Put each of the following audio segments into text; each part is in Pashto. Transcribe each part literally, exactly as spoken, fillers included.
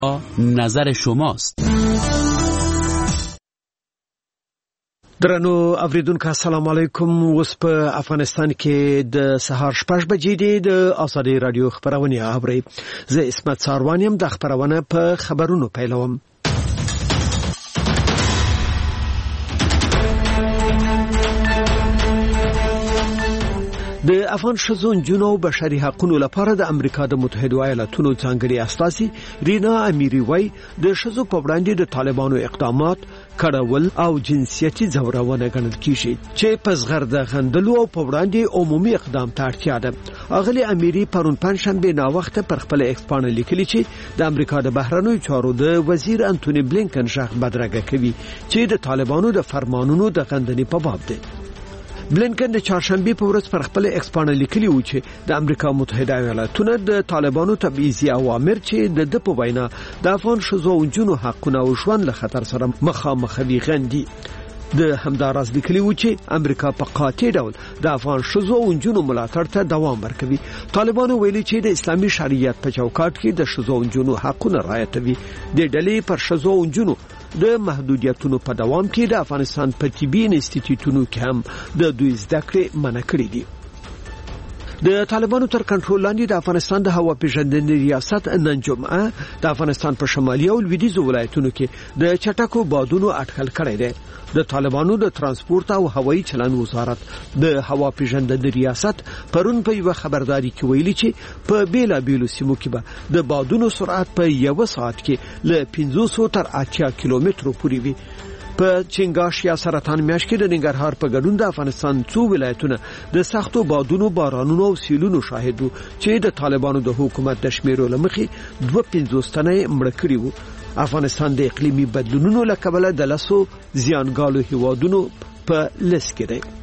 نظر شماست. درنو اوریدونکو السلام علیکم. اوس په افغانستان کې د سهار شپږ بجې دي. د آزادي رادیو خبرونه اوري. زه اسمت ساروان یم. د خبرونه په خبرونو پیلوم. د افغان شذو جنو بشري حقوقو لپاره د امریکا د متحده ایالاتونو څنګهړي اساسي رینا امیری وای د شذو په وړاندې د طالبانو اقدامات کړول او جنسيتي ځورونه ګڼل کیږي چې پسغر د غندلو او په وړاندې عمومي اقدام ته اړتیا ده. اغلی امیری پرون پنځشنبه نا وخت پر خپل ایکسپان لیکلی چې د امریکا د بهرنیو چارو د وزیر انټونی بلینکن شخ بدرګه کوي چې د طالبانو د فرمانونو د غندنې په باب ده. بلینکن د چهارشنبه په ورځ پر خپل ایکسپان لیکلی و چې د امریکا متحده ایالاتونو د طالبانو تبعیضي اوامر چې د د په وینا د افغان شذو او جنو حقونه او ژوند له خطر سره مخامخ وي غندي. د همداراز لیکلی و چې امریکا په قاطع ډول د افغان شذو او جنو ملاتړ ته دوام ورکوي. طالبانو ویلي چې د اسلامي شریعت په چوکاټ کې د شذو او جنو حقونه رعایتوي. د ډلې پر شذو او جنو د محدودیتونو په دوام کې د افغانستان په طبي انسټیټیوټونو کې هم د دوی زده کړې منع کړې دي. د طالبانو تر کنټرول لاندې د افغانستان د هوا پیژندنې ریاست نن جمعه د افغانستان په شمالي او لویدیځو ولایتونو کې د چټکو بادونو اټکل کړی دی. د طالبانو د ترانسپورت او هوایي چلند وزارت د هوا پیژندنې ریاست پرون په یو خبرداري کې ویلي چې په بیلا بیلو سیمو کې به د بادونو سرعت په یو ساعت کې له پنځوس تر اتیا کیلومترو پورې وي. په چنګاش یا سرطان میاشت کې د ننګرهار په ګډون د افغانستان څو ولایتونه د سختو بادونو بارانونو او سیلونو شاهد وو چې د طالبانو د حکومت د شمیرو لمخې دوه پنځوس تنه مړ کړي وو. افغانستان د اقلیمي بدلونونو له کبله د لاسو زیانګالو هیوادونو په لیست کې دی.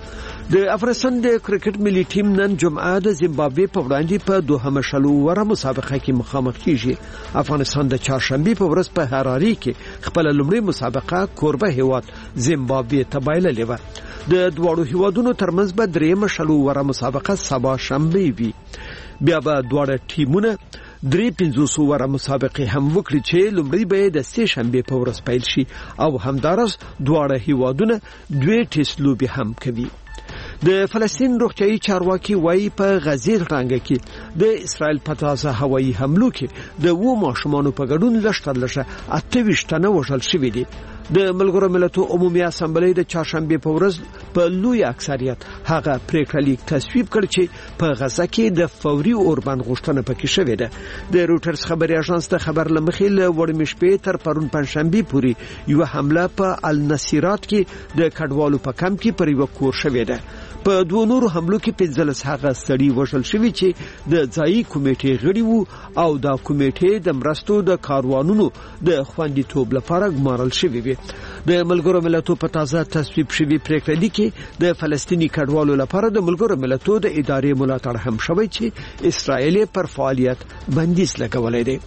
د افغانستان د کرکټ ملي ټیم نن جمعه د زیمبابوې په وړاندې په دوهمه شلو وره مسابقه کې مخامخ کیږي. افغانستان د چهارشنبه په ورځ په هراري کې خپل لومړی مسابقه کوربه هیواد زیمبابوې ته بایللې و. د دوړو هیوادونو ترمنځ به دریمه شلو وره مسابقه سبا شنبه وي. بیا به دوړ ټیمونه درې پنځوس وره مسابقه هم وکړي چې لومړی به د سه شنبه په ورځ پیل شي او همدارس دوړ هیوادونه دوه ټیسټ لوبي هم کوي. د فلسطین روغتیايي چارواکي وایي په غزې څنګه کې د اسرائیل په تازه هوایي حملو کې د وو ماشومانو په ګډون لشتر لشه اته ویشت تنه وژل شوي دي. د ملګرو ملتونو عمومي اسامبلې د چهارشنبه په ورځ په لوی اکثریت هغه پریکړه لیک تصویب کړ چې په غزه کې د فوري اوربند غوښتنه پکې شوې ده. د روټرز خبري اژانس د خبر لمخې له وړمې شپې تر پرون پنځشنبه پورې یو حمله په النصيرات کې د کډوالو په کمپ کې پر یو کور شوې ده. په دوه نورو حملو کې پنځلس هغه سړي وژل شوي چې د ځایي کمیټې غړي وو او دا کمیټې د مرستو د کاروانونو د خوندیتوب لپاره ګمارل شوي وي. د ملګرو ملتونو په تازه تصویب شوی پریکړه لیکي د فلسطیني کډوالو لپاره د ملګرو ملتونو د ادارې ملاتړ هم شوی چې اسرائیل پر فعالیت بندیز لګولې دی.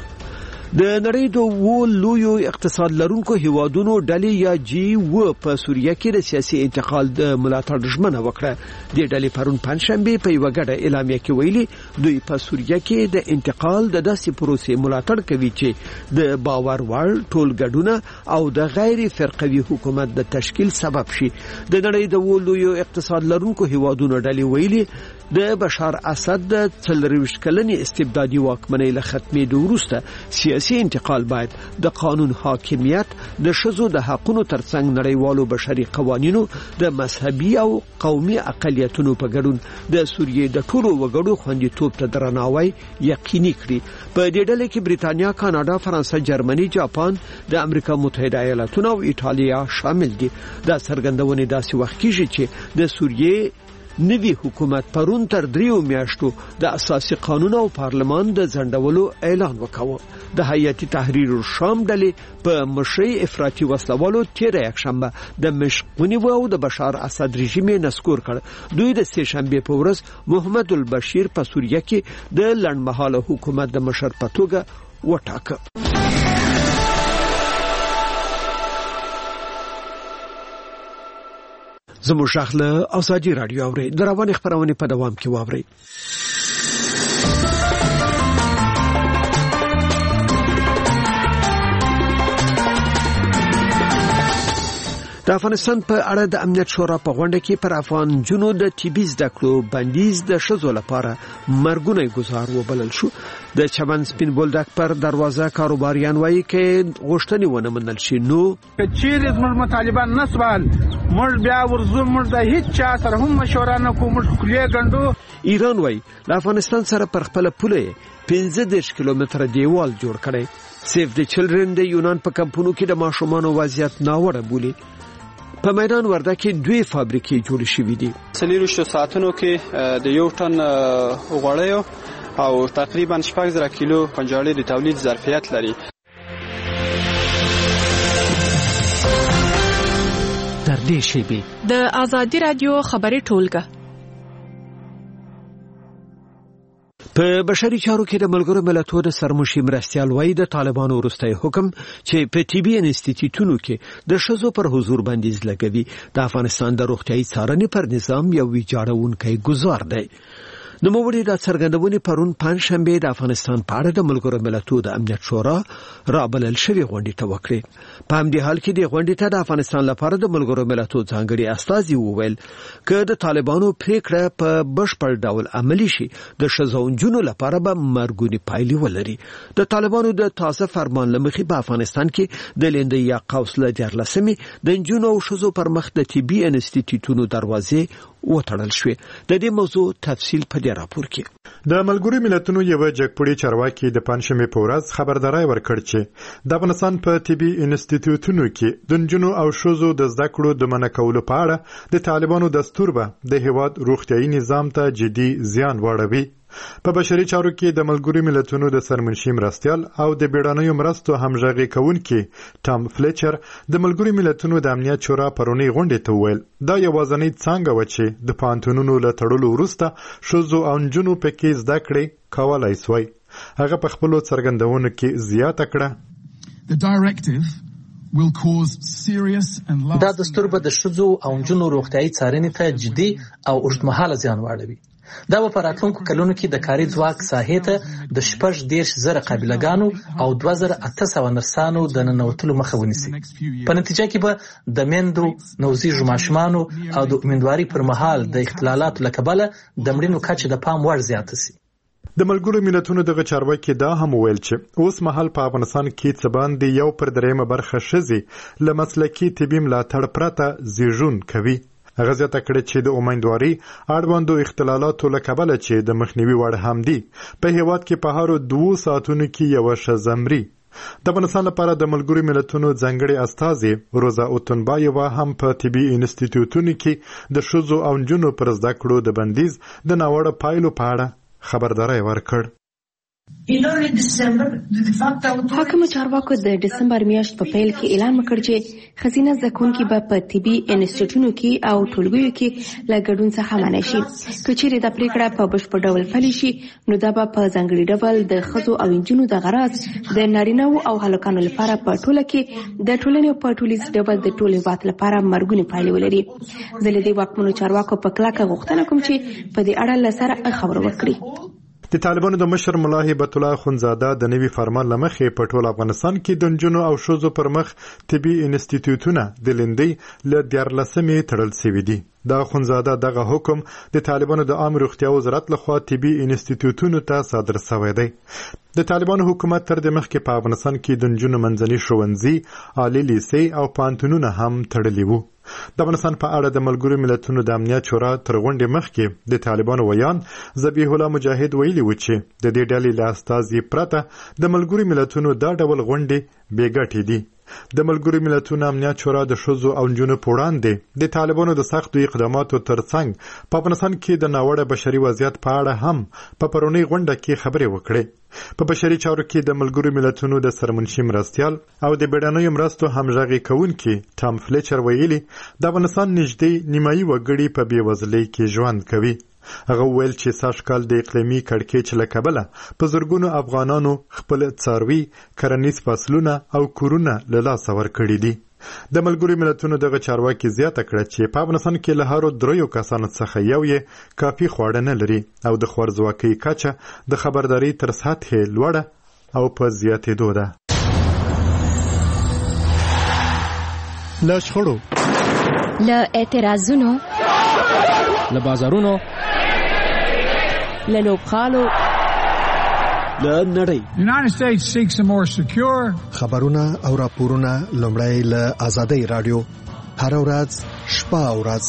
د نړۍ د وو لویو اقتصاد لرونکو هیوادونو ډلې یا جی و په سوریه کې د سیاسي انتقال د ملاتړ ژمنه وکړه. د ډلې پرون پنځشنبه په یو غټه اعلامیه کې ویلي دوی په سوریه کې د انتقال د داسې پروسې ملاتړ کوي چې د باور وړ ټولګډونه او د غیر فرقوي حکومت د تشکیل سبب شي. د نړۍ د وو لویو اقتصاد لرونکو هیوادونو ډلې ویلي د بشار اسد د څلرويشت کلنې استبدادي واکمنۍ له ختمېدو وروسته سیاسي انتقال باید د قانون حاکمیت د شذو د حقوقو ترڅنګ نړیوالو بشري قوانینو د مذهبي او قومي اقلیتونو په ګډون د سوریې د ټولو وګړو خوندیتوب ته درناوی یقیني کړي. په دې ډله کې بریتانیا، کاناډا، فرانسه، جرمني، جاپان، د امریکا متحده ایالاتونو او ایټالیا شامل دي. دا څرګندونه داسې وخت کېږي چې د سوریې نوی حکومت پرون تر دریو میاشتو د اساسي قانون او پارلمان د ځنډولو اعلان وکاوه. د هیئت تحریر الشام ډلې په مشرۍ افراطي وسلوالو تیر یکشنبه د مشقونی و او د بشار اسد رژیم نسکور کړ. دوی د سه شنبه په ورځ محمد البشیر په سوریه کې د لړمحاله حکومت د مشر په توګه وټاکه. زموږ شاخله آزادي رادیو اوري د روان خبرونه په دوام کې واوري. د افغانستان په اړه د امنیت شورا په غونډه کې پر افغان جنو د طبي زده کړو بندیز د ښځو لپاره مرګونی گزار وبلل شو. د چمن سپین بولدک پر دروازه کاروباریان وایي چې غوښتنې ونه منل شي نو چیرې زموږ مطالبان نه سوال موږ بیا ورزو موږ د هیڅ چا سره هم مشوره نه کوو موږ کلیه ګڼو. ایران وایي له افغانستان سره پر خپل پوله پنځه دېرش کیلومتره دیوال جوړ کړي. سیف د چلډرن د یونان په کمپونو کې د ماشومانو وضعیت ناوړه بولي. په میدان ورده کې دوی فابریکې جوړې شوې دي. څلور ساعتونو کې د یو ټن غوړیو او تقریبا شپږ زره کیلو کنجاړي د تولید ظرفیت لري. در دې شیبې د آزادي رادیو خبري ټولګه په بشري چارو کې د ملګرو ملتونو د سرمشي مرستيال وایي د طالبانو وروستي حکم چې په طبي انسټیټیوټونو کې د ښځو پر حضور بندیز لګوي د افغانستان د روغتيایي څارنې پر نظام یو ویجاړونکی گزار دی. د موړي د څرګندونې پرون پنځشنبه د افغانستان په اړه د ملګرو ملتونو د امنیت شورا رابلل شوی غونډه ته وکړه. په همدې حال کې د غونډې ته د افغانستان لپاره د ملګرو ملتونو ځانګړي استازي وویل چې د طالبانو پریکړه په بشپړ ډول عملی شي د شزاونجونو لپاره به مرګونی پایلې ولري. د طالبانو د تازه فرمان لمخې په افغانستان کې د لیندې یا قوس له دیارلسمې د جنونو او شزو پر مخ د طبي انسټیټیوټونو دروازې وټړل شوې. د دې موضوع تفصیل په دې راپور کې د ملګرو ملتونو یو جګپړی چارواکي د پنځمې په ورځ خبرداري ورکړ چې د افغانستان په طبي انسټیټیوټونو کې د جنونو او شوزو د زده کړو د منع کولو په اړه د طالبانو دستور به د هیواد روغتيایي نظام ته جدي زیان واړوي. په بشري چارو کې د ملګرو ملتونو د سرمنشي مرستيال او د بیړنیو مرستو همغږي کوونکي ټام فلیچر د ملګرو ملتونو د امنیت شورا پرونی غونډه ته ویل دا یوازنی څنګه و چې د پانتونونو له تړلو وروسته شوزو او جنونو پکې زده کړې کولای شوی. هغه په خپل څرګندونو کې زیاته کړه The directive will cause serious and lasting دا دستور به د شوزو او جنونو روغتيایي څارنې ته جدي او اوږدمهاله زیان واړوي. دا په راتلونکو کلونو کې د کاري ځواک ساحې ته د شپږ دېرش زره قابلګانو او دوه زره اته سوه نرسانو د ننوتلو مخه ونیسي. په نتیجه کې به د میندو نوزیږو ماشومانو او د امیندوارۍ پر مهال د اختلالاتو له کبله د مړینو کچه د پام وړ زیاته سي. د ملګرو ملتونو دغه چارواکي دا هم ویل چې اوس مهال په افغانستان کې څه باندې یو پر دریمه برخه ښځې له مسلکي طبي ملاتړ پرته زیږون کوي. هغه زیاته کړې چې د امیندوارۍ اړوندو اختلالاتو له کبله چې د مخنیوي وړ هم دي په هیواد کې په هر دوه ساعتونو کې یو ښځه مري. د افغانستان لپاره د ملګرو ملتونو ځانګړي استازي روزا اوتنبایوا هم په طبي انسټیټیوټونو کې د ښځو او نجونو پر زده کړو د بندیز د ناوړه پایلو په اړه خبرداری ورکړ. حاکم چارواکو د دسمبر میاشت په پیل کې اعلان وکړ چې خزینه زکونکي به په طبي انسټیټیوټونو کې او ټولګیو کې له ګډون څخه منع شي. که چیرې دا پریکړه په بشپړ ډول پلي شي نو دا به په ځانګړي ډول د ښځو او نجونو د غرض د نارینه‌وو او هلکانو لپاره په ټوله کې د ټولنې په ټولیز ډول د ټول هیواد لپاره مرګونی پایلې ولري. زه له دې واکمنو چارواکو په کلکه غوښتنه کوم چې په دې اړه له سره خبرو وکړي. د طالبانو د مشر ملا هیبت الله خونزاده د نوي فرمان لمخې په ټول افغانستان کې د نجونو او ښځو پر مخ طبي انسټیټیوټونه د لیندۍ له دیارلسمې تړل شوي دي. دا خونزاده دغه حکم د طالبانو د عام روغتیا وزارت لخوا طبي انسټیټیوټونو ته صادر شوی دی. د طالبانو حکومت تر د مخکې په افغانستان کې د نجونو منځني ښوونځي، عالي لیسې او پوهنتونونه هم تړلي وو. د افغانستان په اړه د ملګرو ملتونو د امنیت شورا تر غونډې مخکې د طالبانو ویان ذبیح الله مجاهد ویلي و چې د دې ډلې له استازي پرته د ملګرو ملتونو دا ډول غونډې بې ګټې دي. د ملګرو ملتونو امنیت شورا د ښځو او نجونو په وړاندې د طالبانو د سختو اقداماتو ترڅنګ په افغانستان کې د ناوړه بشري وضعیت په اړه هم په پرونی غونډه کې خبرې وکړې. په بشري چارو کې د ملګرو ملتونو د سرمنشي مرستيال او د بیړنیو مرستو همغږي کوونکي ټام فلیچر ویلي د افغانستان نږدې نیمایي وګړي په بېوزلۍ کې ژوند کوي. هغه ویل چې سږکال د اقلیمي کړکېچ له کبله په زرګونو افغانانو خپل څاروي، کرنیز فصلونه او کورونه له لاسه ورکړي دي. د ملګرو ملتونو دغه چارواکي زیاته کړه چې په افغانستان کې له هرو دریو کسانو څخه یو یې کافي خواړه نه لري او د خوارځواکۍ کچه د خبرداري تر سطحې لوړه او په زیاتېدو ده. له شخړو له اعتراضونو، له بازارونو، له لوبغالو، له نړۍ. United States seeks a more secure. خبرونه او راپورونه لومړی له آزادۍ رادیو هر ورځ شپه او ورځ.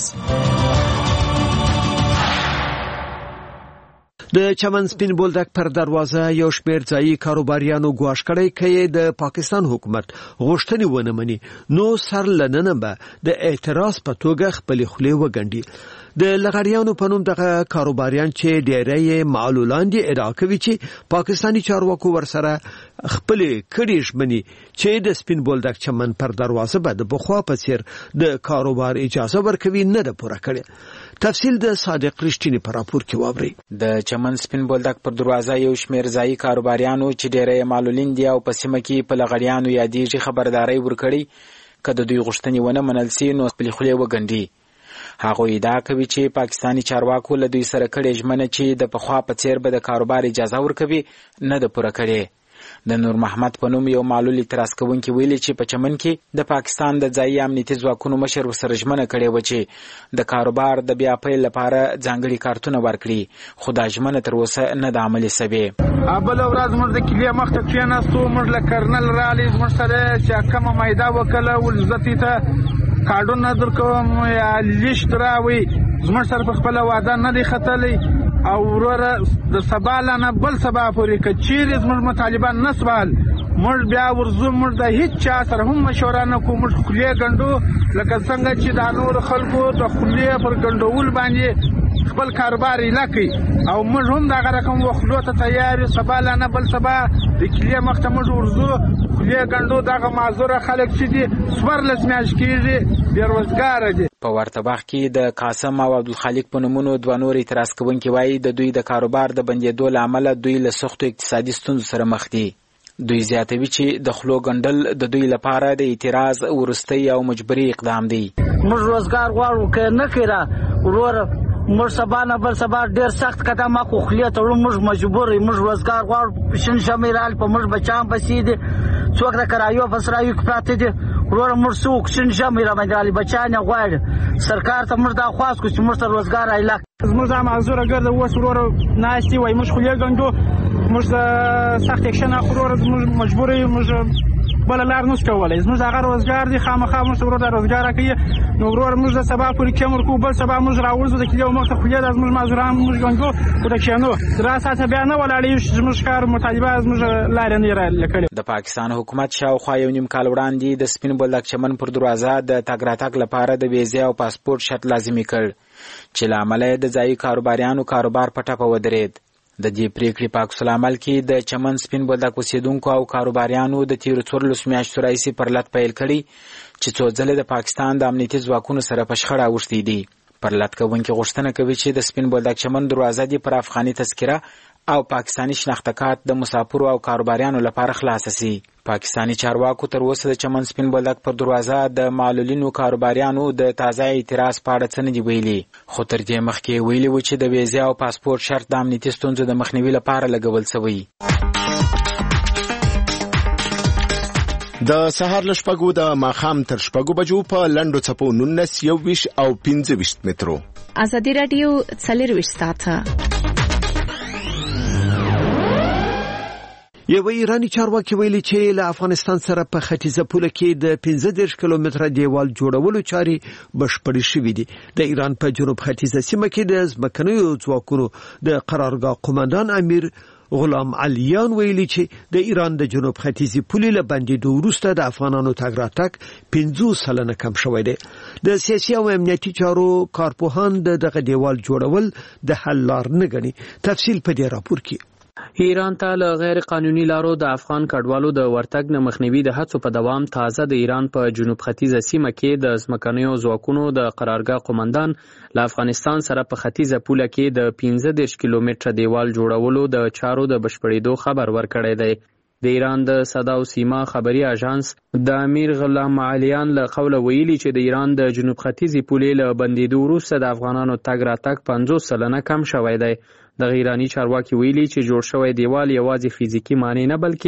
د چمن سپین بولدک پر دروازه یو شمېر ځایي کاروباریانو ګواښ کړی چې د پاکستان حکومت غوښتنې ونه مني نو سر لننه به د اعتراض په توګه خپل خولې وګڼي. د لغړیانو په نوم دغه کاروباریان چې ډېری معلولان دي ادعا کوي چې پاکستاني چارواکو ورسره خپل کړي ژمنې چې د سپین بولدک چمن پر دروازه به د بخوا په څیر د کاروبار اجازه ورکوي نه ده پوره کړې. تفصیل د صادق رښتینی په راپور کې واوري. د چمن سپین بولدک پر دروازه یو شمېر ځایي کاروباریانو چې ډېری معلولین دي او په سیمه کې په لغړیانو یادېږي خبرداري ورکړي که د دوی غوښتنې ونه منل سي نو خپل خولې وګڼي. هغه ادعا کوي چې پاکستاني چارواکو له دوی سره کړي ژمنه چې د پخوا په څیر به د کاروبار اجازه ورکوي نه ده پوره کړې. د نور محمد په نوم یو معلول اعتراض کوونکی ویلي چې په چمن کې د پاکستان د ځایي امنیتي ځواکونو مشر ورسره ژمنه کړې و چې د کاروبار د بیا پیل لپاره ځانګړي کارتونه ورکړي خو دا ژمنه تر اوسه نه ده عملي سوې. بل ورځ موږ د کلي مخ ته کېناستو، موږ له کرنل رالي زموږ سره چې کومه میده وکړه ولزتي ته کارډونه درکوم یا لیست راوي زموږ سره په خپل وعده نه دی ختلی او وروره د سبا لنه بل سبا پورې که چیرې زموږ مطالبان نه سوال موږ بیا ورځو موږ د هیڅ چا سره هم مشوره نه کوو. موږ خولې ګنډو لکه څنګه چې د نورو خلکو د خولې پر ګنډول باندې خپل کاروبار یې کوي او موږ هم دغه رقم وخلو ته تیار یو. سبا لنه بل سبا د کلي مخ ته موږ ورځو خولې ګنډو. دغه معذوره خلک چې دي څوارلس میاشتې کېږي بېروزګاره دي. په ورته وخت کې د قاسم او عبدالخالق په نومونو دوه نور اعتراض کوونکي وایي د دوی د کاروبار د بندېدو له امله دوی له سختو اقتصادي ستونزو سره مخ دي. دوی زیاتوي چې د خلو ګنډل د دوی لپاره د اعتراض وروستی او مجبوري اقدام دی. موږ روزګار غواړو که نه کړه وروره موږ سبا نه بل سبا ډېر سخت قدم اخلو خولې تړو. موږ مجبور یو، موږ روزګار غواړو. شین شمې رال په موږ بچیان پسې دي، څوک د کرایو په سرایو کې پراته دي. وروره موږ څوک شین شمې را باندې رالي بچیان یې غواړي. سرکار ته موږ دا خواست کوو چې موږ ته روزګار رایله زموږ دا معذوره ګرده اوس وروره ناستې وایي موږ خولې ګنډو، موږ د سخت اکشن اخلو. وروره موږ مجبور یو، موږ بله لار نشو کولی. زموږ هغه روزګار دی خامخا موږ ته وروره روزګار راکوي نو وروره موږ د سبا پورې کم ورکوو. بل سبا موږ راوړځو د کلي مخ ته خولې دا زموږ معذوران موږ ګنډو خو د کښېنو درې ساعته بیا نه ولاړ یو چې زموږ کار مطالبه زموږ لارې نه یې رالیکلې. د پاکستان حکومت شاوخوا یو نیم کال وړاندې د سپین بولدک چمن پر دروازه د تګ راتګ لپاره د ویزې او پاسپورت شرط لازمي کړ چې له امله د ځایي کاروباریانو کاروبار په ټپه ودرېد. د دې پریکړې په عکس العمل کې د چمن سپین بولدک اوسیدونکو او کاروباریانو د تیرو څوارلسو میاشتو راهیسې پر لټ پیل کړي چې څو ځلې د پاکستان د امنیتي ځواکونو سره په شخړه اوښتي دي. پر لټ کوونکي غوښتنه کوي چې د سپین بولدک چمن دروازه دې پر افغاني تذکره او پاکستاني شناخته کارت د مسافرو او کاروباریانو لپاره خلاص شي. پاکستاني چارواکو تر اوسه د چمن سپین بولدک پر دروازه د معلولینو کاروباریانو د تازه اعتراض په اړه څه نه دي ویلي خو تر دې مخکې ویلي و چې د ویزې او پاسپورت شرط د امنیتي ستونزو د مخنیوي لپاره لګول شوی. د سهار له شپږو د ماښام تر شپږو بجو په لنډو څپو نولس یوویش او پنځه ویشت مترو. ازادي راډیو څلرویشت ساعته. یو ایرانی چارواکي ویلي چې له افغانستان سره په ختیځه پوله کې د پنځه دېرش کیلومتره دیوال جوړولو چارې بشپړې شوې دي. د ایران په جنوب ختیځه سیمه کې د ځمکنیو ځواکونو د قرارګاه قومندان امیر غلام علیان ویلي چې د ایران د جنوب ختیځي پولې له بندېدو وروسته د افغانانو تګ راتګ پنځوس سلنه کم شوی دی. د سیاسي او امنیتي چارو کارپوهان دغه دیوال جوړول د حل لار نه ګڼي. تفصیل په دې راپور کې. ایران ته له غیر قانوني لارو د افغان کډوالو د ورتګ نه مخنیوي د هڅو په دوام تازه د ایران په جنوب ختیځه سیمه کې د ځمکنیو ځواکونو د قرارګاه قومندان له افغانستان سره په ختیځه پوله کې د پنځه دېرش کیلومتره دیوال جوړولو د چارو د بشپړېدو خبر ورکړی دی. د ایران د صدا او سیما خبري اژانس د امیر غلام علیان له قوله ویلي چې د ایران د جنوب ختیځي پولې له بندېدو وروسته د افغانانو تګ راتګ پنځوس سلنه کم شوی دی. د ایرانی چارواکي ویلي چې جوړ شوی دیوال یوازې فزیکی معنی نه بلکې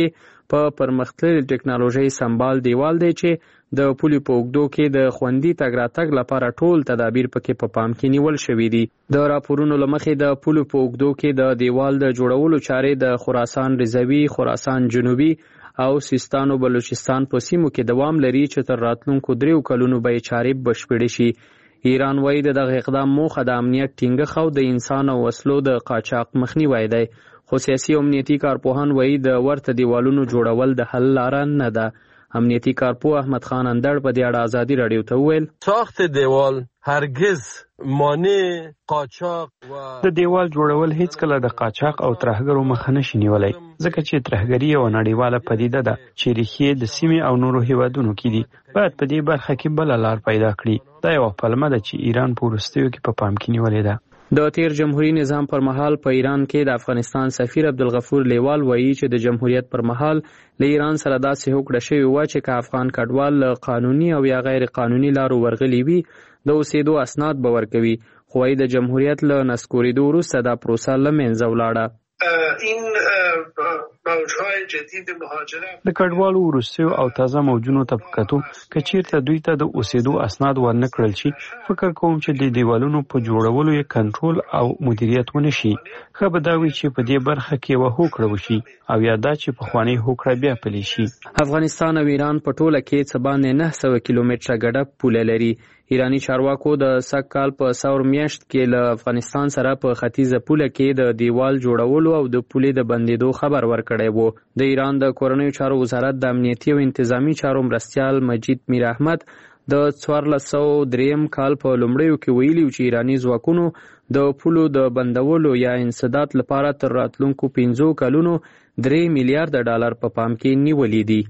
په پرمختللې ټکنالوژي سمبال دیوال دی چې د پولې په اوږدو کې د خوندي تګ راتګ لپاره ټول تدابیر پکې په پام کې نیول شوي دي. د راپورونو له مخې د پولې په اوږدو کې د دیوال د جوړولو چارې د خراسان رضوي، خراسان جنوبي او سیستان او بلوچستان په سیمو کې دوام لري چې تر راتلونکو دریو کلونو به یې چارې بشپړې شي. ایران وایي د دغه اقدام موخه د امنیت ټینګښت او د انسان او وسلو د قاچاق مخنیوی دی، خو سیاسي او امنیتي کارپوهان وایي د ورته دیوالونو جوړول د حل لاره نه ده. امنیتي کارپوه احمد خان اندړ په دې اړه ازادي راډیو ته وویل ساخت دیوال هرگز مانع قاچاق و د دیوال جوړول هیڅ کله د قاچاق او ترهګرو مخه نشي نیولای، ځکه چې ترهګري یو نړیواله پدیده ده چې ریښې د سیمې او نورو هیوادونو کې دي. باید په دې برخه کې بل لار پیدا کړي. دا یو پلمه ده چې ایران په وروستیو کې په پام کې نیولې ده. د تیر جمهوریت نظام پر مهال په ایران کې د افغانستان سفیر عبدالغفور لیوال وایي چې د جمهوریت پر مهال له ایران سره داسې هوکړه شوې وه چې که افغان کډوال له قانوني او یا غیر قانوني لارو ورغلي وي د اوسېدو اسناد به ورکوي، خو وايي د جمهوریت له نسکورېدو وروسته دا پروسه له منځه ولاړه. این موجهای جدید مهاجرت د کډوالو وروستیو او تازه موجونو ته په کتو که چیرته دوی ته د اوسېدو اسناد ورنه کړل شي، فکر کوم چې د دیوالونو په جوړولو یې کنټرول او مدیریت ونه شي. ښه به دا وي چې په دې برخه کې یوه هوکړه وشي او یا دا چې پخوانۍ هوکړه بیا پلي شي. افغانستان او ایران په ټوله کې څه باندې نهه سوه کیلومتره ګډه پوله لري. ایرانی چارواکو د سږ کال په سور میاشت کې له افغانستان سره په ختیځه پوله کې د دیوال جوړولو او د پولې د بندېدو خبر ورکړی و. د ایران د کورنیو چارو وزارت د امنیتي او انتظامی چارو مرستیال مجید میر احمد د څوارلس سوه دریم کال په لومړیو کې ویلي چې ایرانی ځواکونو د پولو د بندولو یا انسداد لپاره تر راتلونکو پنځو کلونو درې میلیارډ ډالر په پام کې نیولي دي.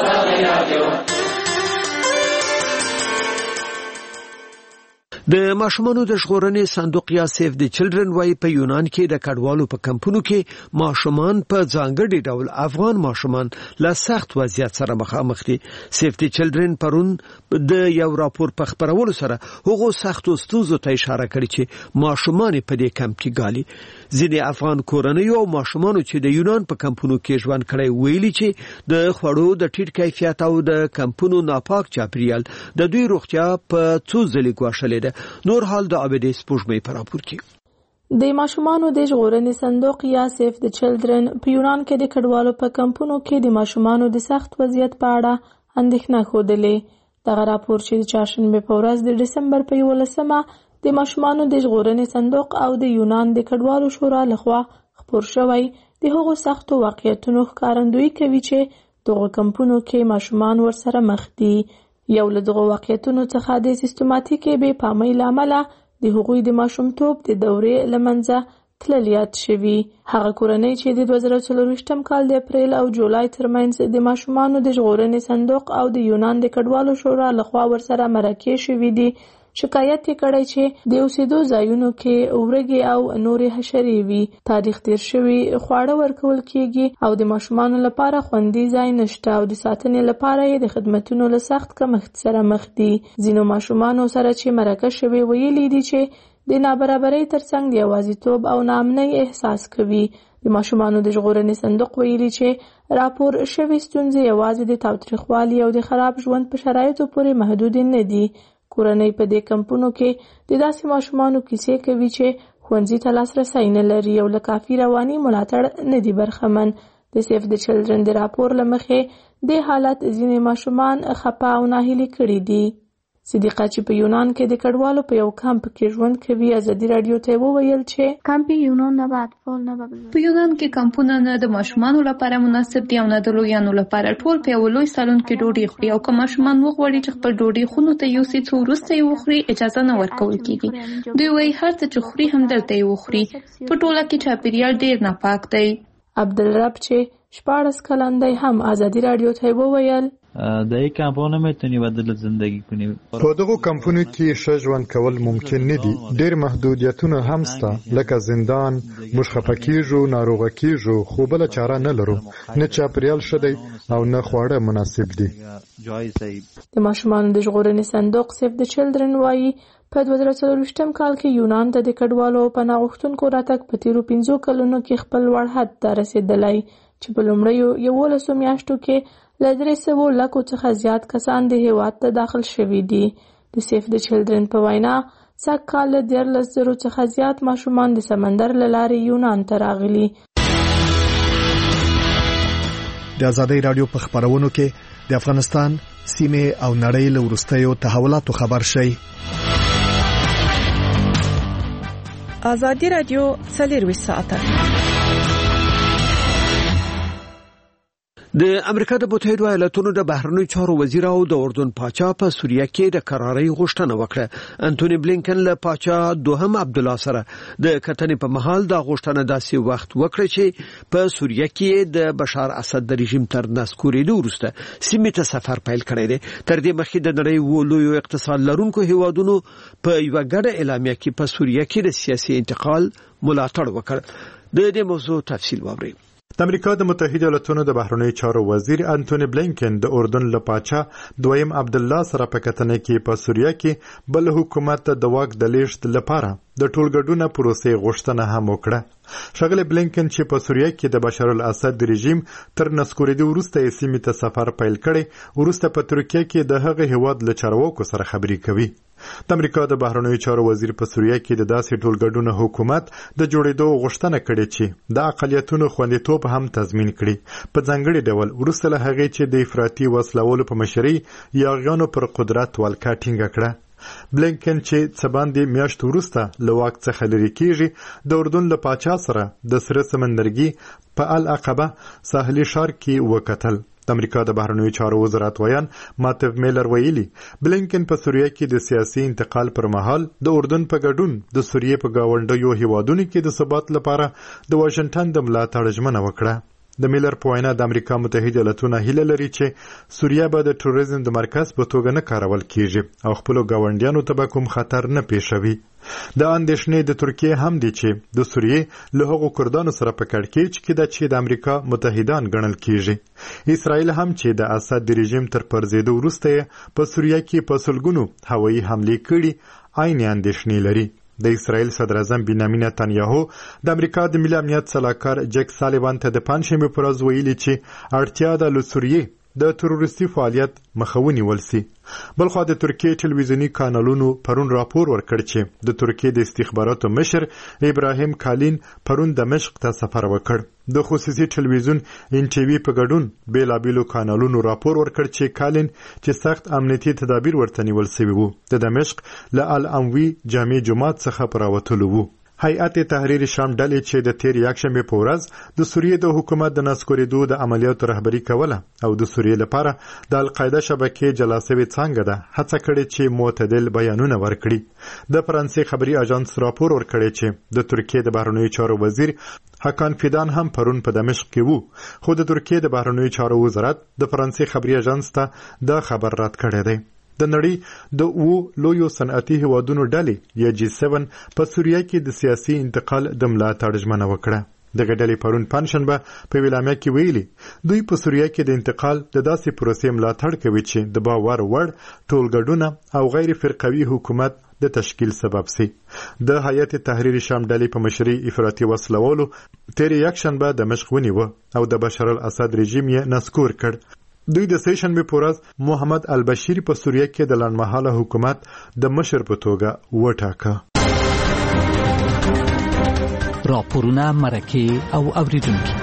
د ماشومانو د ژغورنې صندوق یا سیف د چلډرن وای په یونان کې د کډوالو په کمپونو کې ماشومان په ځانګړي ډول افغان ماشومان له سخت وضعیت سره مخامخ دي. سیف د چلډرن پرون د یو راپور په خبرولو سره هغه سخت ستونزو ته اشاره کړې چې ماشومان په دې کمپ کې ګالي. ځینې افغان کورنیو او ماشومانو چې د یونان په کمپونو کې ژوند کړی ویلي چې د خوړو د ټیټ کیفیت او د کمپونو ناپاک چاپیریال د دوی روغتیا په څو ځلې ګواښلې ده. نور حال د ابدي سپوږمۍ په راپور کې د ماشومانو د ژغورنې صندوق یا سیف د چلډرن په یونان کې د کډوالو په کمپونو کې د ماشومانو د سخت وضعیت په اړه اندېښنه ښودلې. دغه راپور چې د چهارشنبې په ورځ د ډسمبر په یولسمه د ماشومانو د ژغورنې صندوق او د یونان د کډوالو شورا لخوا خپور شوی د هغو سختو واقعیتونو ښکارندویي کوي چې دغه کمپونو کې ماشومان ورسره مخ دي. یو له دغو واقعیتونو څخه د سیستماتیکې بې پامۍ له امله د هغوی د ماشومتوب د دورې له منځه تلل یاد شوي. هغه کورنۍ چې د دوه زره څلرویشتم کال د اپریل او جولای ترمنځ د ماشومانو د ژغورنې صندوق او د یونان د کډوالو شورا لخوا ورسره مرکې شوي دي، شکایت یې کړی چې د اوسېدو ځایونو کې ورږې او نورې حشرې وي، تاریخ تیر شوي خواړه ورکول کیږي او د ماشومانو لپاره خوندي ځای نشته او د ساتنې لپاره یې د خدمتونو له سخت کمښت سره مخ دي. ځینو ماشومانو سره چې مرکه شوي ویلي دي چې د نابرابرۍ ترڅنګ د یوازیتوب او ناامنۍ احساس کوي. د ماشومانو د ژغورنې صندوق ویلي چې راپور شوي ستونزې یوازې د تاوتریخوالي او د خراب ژوند په شرایطو پورې محدود نه دي. کورنۍ په دې کمپونو کې د داسې ماشومانو کیسې کوي چې ښوونځي ته لاسرسی نه لري او له کافي رواني ملاتړ نه دي برخمن. د سیف د چلډرن د راپور له مخې د حالت ځینې ماشومان خپه او ناهیلي کړي دي. صدیقه چې په یونان کې د کډوالو په یو کمپ کې ژوند کوي ازادي راډیو ته وویل چې کمپ یونان نه بعد فول نه په یونان کې کمپونه نه د ماشومانو لپاره مناسب دي او نه د لویانو لپاره. ټول په یو لوی سالون کې ډوډۍ خوري او که ماشومان وغواړي چې خپل ډوډۍ خونو ته یوسي څو وروسته یې وخوري اجازه نه ورکول کیږي. دوی وایي هر څه چې خوري همدلته یې وخوري. په ټوله کې چاپیریال ډیر ناپاک دی. عبدالرب چې شپاړس کلن هم ازادي راډیو ته وویل در این کمپ‌ها نمیتونی بدل زندگی کنی. په دغو کمپونو کې ښه ژوند کول ممکن نه دي. ډېر محدودیتونه هم شته لکه زندان، موږ خفه کیږو، ناروغه کیږو، خو بله چاره نه لرو. نه چاپیریال ښه دی او نه خواړه مناسب دي. د ماشومانو د ژغورنې صندوق سیف د چلډرن وایي په دوه زره څلرویشتم کال کې یونان ته د کډوالو پناه غوښتونکو راتګ په تیرو پنځو کلونو کې خپل لوړ حد ته رسېدلی چې په لومړیو یولسو میاشتو کې له درې سوو لکو څخه زیات کسان د هیواد ته داخل شوي دي. د سیف د چلډرن په وینا سږ کال له دیارلس زرو څخه زیات ماشومان د سمندر له لارې یونان ته راغلي. د آزادۍ رادیو په خبرونو کې د افغانستان سیمه او نړۍ له وروستیو تحولاتو خبر شي. آزادۍ رادیو څلور ساعته. د امریکا د متحده ایالاتونو د بهرنیو چارو وزیر او د اردن پاچا په سوریه کې د قرارۍ غوښتنه وکړه. انټونی بلینکن له پاچا دوهم عبدالله سره د کتنې په مهال د غوښتنه داسې وخت وکړه چې په سوریه کې د بشار اسد د رژیم تر نسکورېدو وروسته سیمې ته سفر پیل کړی دی. تر دې مخکې د نړۍ ولوی اقتصاد لرونکو هیوادونو په یو غړ اعلامیه کې په سوریه کې د سیاسي انتقال ملاتړ وکړ. د دې موضوع تفصیل واورئ. د امریکا د متحده ایالاتونو د بهرنیو چارو وزیر انټونی بلینکن د اردن له پاچا دویم عبدالله سره په کتنه کې په سوریه کې بل حکومت د واک د لیږد لپاره د ټولګډونه پروسې غوښتنه هم وکړه. ښاغلی بلینکن چې په سوریه کې د بشار الاسد د رژیم تر نسکورېدو وروسته یې سیمې ته سفر پیل کړی، وروسته په ترکیه کې د هغه هیواد له چارواکو سره خبرې کوي. د امریکا د بهرنیو چارو وزیر په سوریه کې د داسې ټولګډونه حکومت د جوړېدو غوښتنه کړې چې د اقلیتونو خوندیتوب هم تضمین کړي، په ځانګړي ډول وروسته له هغې چې د افراطي وسلوالو په مشرۍ یاغیانو پر قدرت ولکه ټینګه کړه. بلینکن چې څه باندې میاشت وروسته له واک څخه لرې کیږي، د اردن له پاچا سره د سره سمندرګي په العقبه ساحلي ښار کې وکتل. د امریکا د بهرنیو چارو وزارت ویان ماتو میلر ویلي بلینکن په سوریه کې د سیاسي انتقال پر مهال د اردن په ګډون د سوریې په گاونډیو هیوادونو کې د ثبات لپاره د واشنگټن د ملاتړ ژمنه وکړه. د میلر په وینا د امریکا متحده ایالاتونه هیله لري چې سوریه به د ټوریزم د مرکز په توګه نه کارول کیږي او خپل ګاونډیانو ته به کوم خطر نه پیښوي. د اندېښنې د ترکیه هم دي چې د سوریې له هغو کردانو سره په کړکېچ کې د چې د امریکا متحدان ګڼل کیږي. اسرائیل هم چې د اسد د رژیم تر پرځېدو وروسته په سوریه کې په سلګونو هوایي حملې کړي عین اندېښنې لري. د اسرائیل صدر اعظم بنیامین نتانیاهو د امریکا د ملي امنیت سلاکار جک سالیوان ته د پنځشنبې په ورځ ویلي چې اړتیا ده له سوریې د تروریستي فعالیت مخه ونیول سي. بلخوا د ترکیې ټلویزیوني کانالونو پرون راپور ورکړ چې د ترکیې د استخباراتو مشر ابراهیم کالین پرون دمشق ته سفر وکړ. د خصوصي ټلویزیون ان ټي وي په ګډون بیلابیلو کانالونو راپور ورکړ چې کالین چې سخت امنیتي تدابیر ورته نیول شوي وو، د دمشق له الاموي جامع جماعت څخه پراوتلو وو. هیئت تحریر شام ډلې چې د تیر یکشنبې په ورځ د سوریې د حکومت د نسکورېدو د عملیاتو رهبري کوله او د سوریې لپاره د القاعده شبکې جلا شوې څانګه ده هڅه کړې چې معتدل بیانونه ورکړي. د فرانسې خبري اژانس راپور ورکړی چې د ترکیې د بهرنیو چارو وزیر حکان فیدان هم پرون په دمشق کې وو، خو د ترکیې د بهرنیو چارو وزارت د فرانسې خبري اژانس ته دا خبر رد کړی دی. د نړۍ د او لویو صنعتي هیوادونو ډلې یا جی سیون په سوریه کې د سیاسي انتقال د ملاتړ ژمنه وکړه. دغه ډلې پرون پنځشنبه په اعلامیه کې ویلي دوی په سوریه کې د انتقال د داسې پروسې ملاتړ کوي چې د باور وړ ټولګډونه او غیر فرقوي حکومت د تشکیل سبب سي. د هیئت تحریر شام ډلې په مشرۍ افراطي وسلوالو تیر یکشنبه دمشق ونیوه او د بشار الاسد رژیم یې نسکور کړ. دوی د سه شنبې په ورځ محمد البشیر په سوریه کې د لنډمهاله حکومت د مشر په توګه وټاکه. راپورونه مرکه او اوریدونکو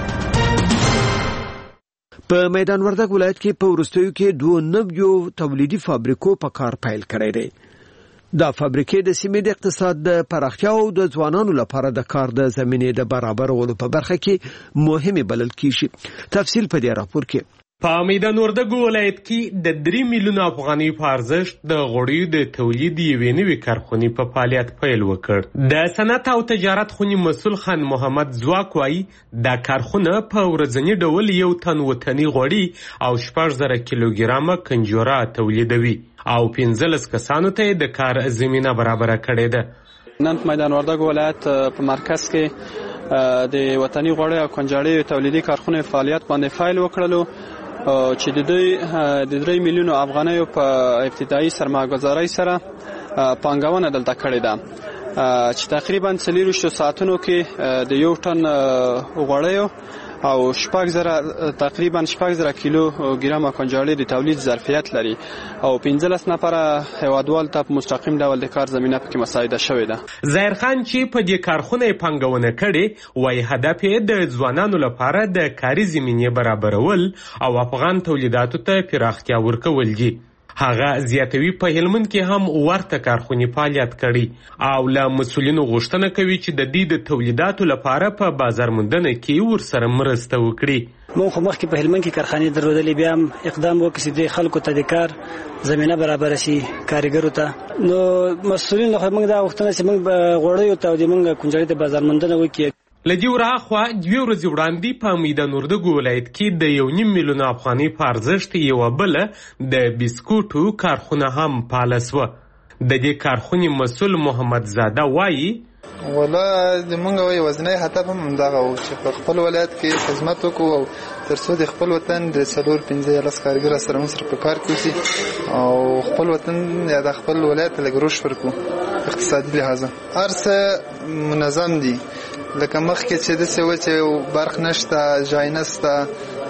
په میدان وردګ ولایت کې په ورستیو کې دوه نویو تولیدي فابریکو په کار پیل کړی دی. دا فابریکې د سیمې د اقتصاد د پراختیا او د ځوانانو لپاره د کار د زمینې د برابرولو په برخه کې مهمه بلل کیږي. تفصیل په دې راپور کې. په میدان وردګ ولایت کې د درې میلیونه افغانۍ په ارزښت د غوړیو د تولید یوې نوې کارخونې په فعالیت پیل وکړ. د صنعت او تجارت خونې مسؤل خان محمد ځواک وایي دا کارخونه په ورځني ډول یو تن وطني غوړي او شپږ زره کیلوګرامه کنجوره تولیدوي او پنځلس کسانو ته د کار زمینه برابره کړې ده. نن میدان وردګ ولایت په مرکز کې د وطني غوړي او کنجوړې تولیدي کارخونه فعالیت باندې فعال وکړلو چې د دوی د درې میلیونو افغانیو په ابتدایي سرمایه‌ګذارۍ سره پانګونه دلته کړې ده چې تقریبا څلور ساعتونو کې د یو ټن غوړیو او شپږ زره تقریبا شپږ زره کیلو ګرام کنجاړي د تولید ظرفیت لري او پنځلس نفره هیوادوال ته په مستقیم ډول د کار زمینه پکې مساعده شوې ده. ظاهر خان چې په دې کارخونه پنګونه کړي وای هدف یې د ځوانانو لپاره د کاري زمینې برابرول او افغان تولیداتو ته پراختیا ورکول دي. هغه زیاتوي په هلمند کې هم ورته کارخونې فعالیت کړي او له مسؤلینو غوښتنه کوي چې د دې د تولیداتو لپاره په بازار موندنه کې ورسره مرسته وکړي. مونږ خو مخکې په هلمند کې کارخانې درلودلې، بیا هم اقدام وکړي چې د خلکو ته د کار زمینه برابره شي کارګرو ته. نو مسؤلین خو موږ دا غوښتنه چې موږ غوړیو ته او د موږ کنجاړي ته بازار موندنه وکړي. له دې وراخوا دوې ورځې وړاندې په میدان وردګو ولایت کې د یو نیم میلیون افغانۍ په ارزښت یوه بله د بسکوټو کارخونه هم فعاله سوه. د دې کارخونې مسؤل محمد زاده وایي ولا زمونږ یوازینی هدف هم همدغه و چې په خپل ولایت کې خدمت وکړو او تر څو د خپل وطن د څلور پنځه لس کارګر سره موږ سره په کار کې اوسي او خپل وطن یا د خپل ولایت ته لږ رشد ورکړو اقتصادي لحاظه. هر څه منظم دي، لکه مخکې چې داسې و چې برق نشته، ځای نشته،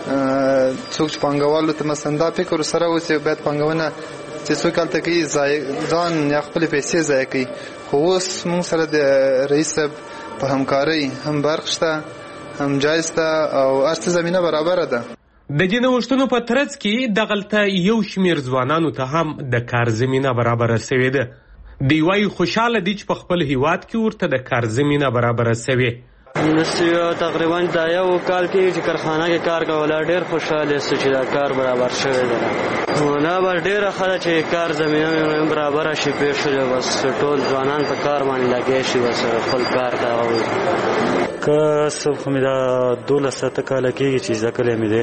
څوک چې پانګوالو ته مثلا دا فکر سره و چې باید پانګونه چې څوک هلته کوي ځان یا خپلې پیسې ضایع کوي. خو اوس موږ سره د رئیس صاحب په همکارۍ هم برق شته، هم جای شته او هر څه زمینه برابره ده. د دې نوښتونو په ترڅ کې دغلته یو شمېر ځوانانو ته هم د کار زمینه برابره سوې ده. دوی وایي خوشحاله دي چې په خپل هیواد کې ورته د کار زمینه برابره سوې. تقریبا دا یو کال کې چې کارخانه کې کار کوله ډېر خوشحاله سو چې دا کار برابر شوی دی. نه بس ډېره ښه ده چې کار زمینه برابره شي پېښ شو، بس ټول ځوانان په کار باندې لګیا شي، بس خپل کار ته که څه خو مې دا دولس ساعته کاله کېږي چې زده کړی مې دی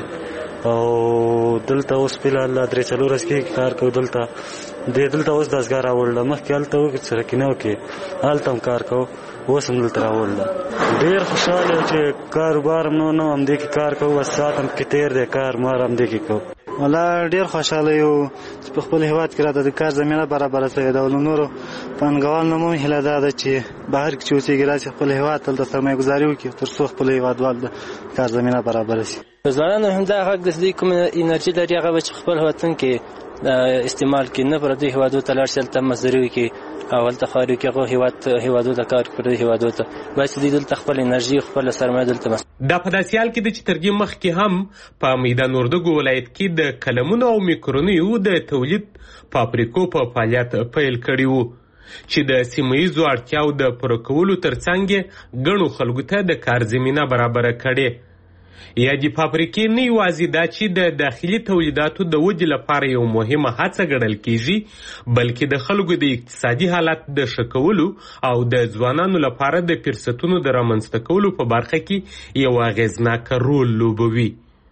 او دلته اوس فلحال درې څلور ورځې کېږي کار کوو. دلته دی دلته اوس دستګاه راوړله، مخکې هلته وکړو سرکینو کې هلته هم کار کوو، اوس هم دلته راوړله. ډېر خوشحاله چې کاروبار هم نه همدې کې کار کوو، بس ساعت هم پکې تېر دی، کار مار همدې کې کوو. والله ډېر خوشحاله یو چې په خپل هیواد کې راته د کار زمینه برابره شوې ده او له نورو پانګوالو نه مو هیله دا ده چې بهر کې چې اوسېږي راشي خپل هیواد ته دلته سرمایه ګزاري وکړي تر څو خپل هیوادوال د کار زمینه برابره شي. ځوانانو هم دا حق د دې کوم انرژي لري هغه به چې خپل وطن کې استعمال کړي، نه پردي هیوادو ته لاړ شي هلته مزدوري وکړي او هلته ښار وکړي، هغو هیواد هیوادو ته کار پردي هیوادو ته باید چې دوی دلته خپل انرژي خپله سرمایه دلته مصرف. دا په داسې حال کې ده چې تر دې مخکې هم په میدان وردګو ولایت کې د قلمونو او میکرونیو د تولید فابریکو په فعالیت پیل کړي وو چې د سیمه ییزو اړتیاو د پوره کولو ترڅنګ یې ګڼو خلکو ته د کار زمینه برابره کړې. یادې فابریکې نه یوازې دا چې د داخلي تولیداتو د ودې لپاره یو مهمه هڅه ګڼل کیږي، بلکې د خلکو د اقتصادي حالت د ښه کولو او د ځوانانو لپاره د فرصتونو د رامنځته کولو په برخه کې یو اغیزناک رول لوبوي.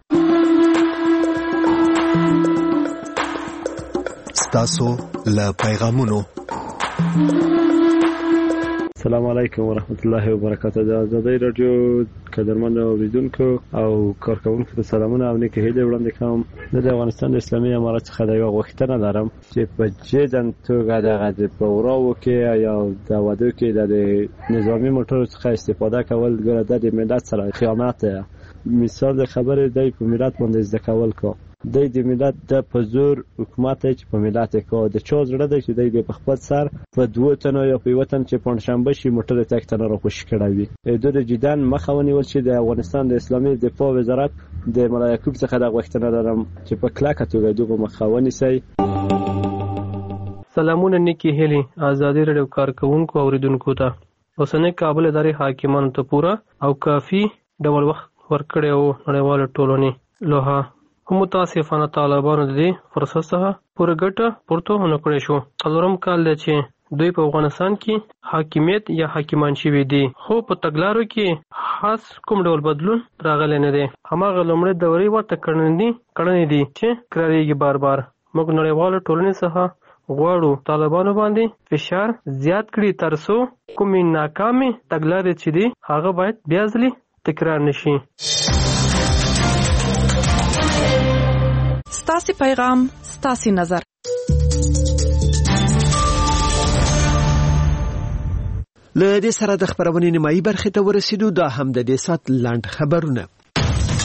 ستاسو له پیغامونو. السلام علیکم ورحمت الله وبرکاته. د ازادۍ راډیو قدرمن اوریدونکو او کارکوونکو ته سلامونه او نیکې هیلې وړاندې کوم. زه د افغانستان د اسلامي امارت څخه د یوه غوښتنه لرم چې په جدي توګه دغه د پوراو کې یا د وادو کې د نظامي موټرو څخه استفاده کول ګوره د ملت سره خیانت دی. مثال د خبرې دی په ملت باندې زده کول کو دی د ملت د په زور حکومت چې په ملت کو د چا زړه دی چې دی په خپل سر په دوه تنو یا په یو تن چې پنځشنبه شي موټر تک تن را خوشی کړی وي. د جدان مخه ونیول چې د افغانستان د اسلامي دفاع وزارت د ملایکوب څخه د غوښتنه لرم چې په کلکه توګه دغه مخه ونیسي. سلامونه نیکی هیلی ازادي راډیو کارکوونکو اوریدونکو ته. اوسنۍ کابل ادارې حاکمانو ته پوره او کافي ډول وخت ورکړی او نړیواله ټولنې لوها هم متاسفانه طالبانو د دې فرصت څخه پوره ګټه پورته ونه کړی شو. څلورم کال دی چې دوی په افغانستان کې حاکمیت یا حاکمان شوي دي، خو په تګلارو کې خاص کوم ډول بدلون راغلی نه دی. هماغه لومړۍ دورې ورته کړنې دي چې کرارېږي بار بار. موږ نړیواله ټولنې څخه غواړو طالبانو باندې فشار زیات کړي تر څو کومې ناکامې تګلارې چې دي هغه باید بیا ځلې تکرار نشي. ستاسې پیغام ستاسې نظر. له دې سره د خبرونې نیمایي برخې ته ورسېدو. دا هم د دې سات لاند خبرونه.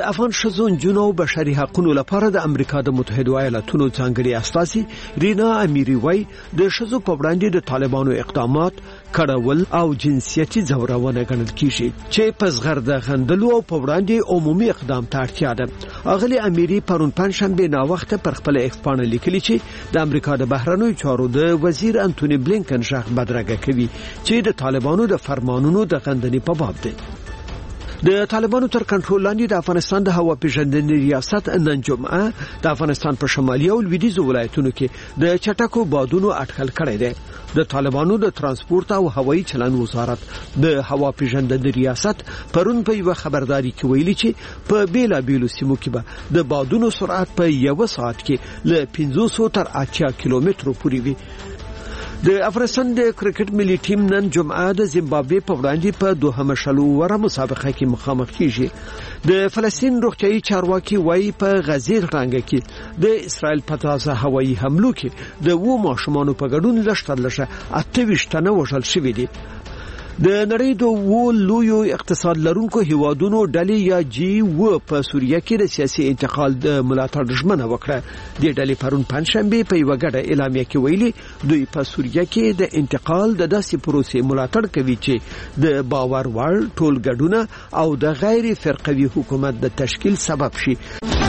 افغان شذو جنو بشري حقوقو لپاره د امریکا د متحده ایالاتونو ځانګړي استازي رینا امیری وای د شذو په وړاندې د طالبانو اقدامات کړهول او جنسيتي ځورونه ګڼل کیږي چې په زغرد غندلو او په وړاندې عمومي اقدام ته اړتیا ده. اغلی امیری پرون پنځشنبه نا وخت پر خپل اکسپانه لیکلي چې د امریکا د بهرنیو چارو د وزیر انټونی بلینکن شخ بدرګه کوي چې د طالبانو د فرمانونو د غندنې په باب دی. د طالبانو تر کنټرول لاندې د افغانستان د هوا پیژندنې ریاست نن جمعه د افغانستان په شمالي او لویدیځو ولایتونو کې د چټکو بادونو اټکل کړی دی. د طالبانو د ترانسپورت او هوایي چلند وزارت د هوا پیژندنې ریاست پرون په یو خبرداري کې ویلي چې په بیلا بیلو سیمو کې به د بادونو سرعت په یو ساعت کې له پنځوس تر اتیا کیلومترو پورې وي. د افغانستان د کرکټ ملي ټیم نن جمعه د زیمبابوې په وړاندې په دوهمه شلو وره مسابقه کې مخامخ کیږي. د فلسطین روغتيایي چارواکي وایي په غزې رنګ کې د اسرائیل په تازه هوایي حملو کې د وو ماشومان په ګډون لشتر لشه اته تنه وژل شوي دي. د نړۍ د وو لویو اقتصاد لرونکو هیوادونو ډلې یا جی و په سوریه کې د سیاسي انتقال د ملاتړ ژمنه وکړه. د ډلې پرون پنځشنبه په یو غړ اعلامیه کې ویلي دوی په سوریه کې د انتقال د داسې پروسې ملاتړ کوي چې د باور وړ ټولګډونه او د غیر فرقوي حکومت د تشکیل سبب شي.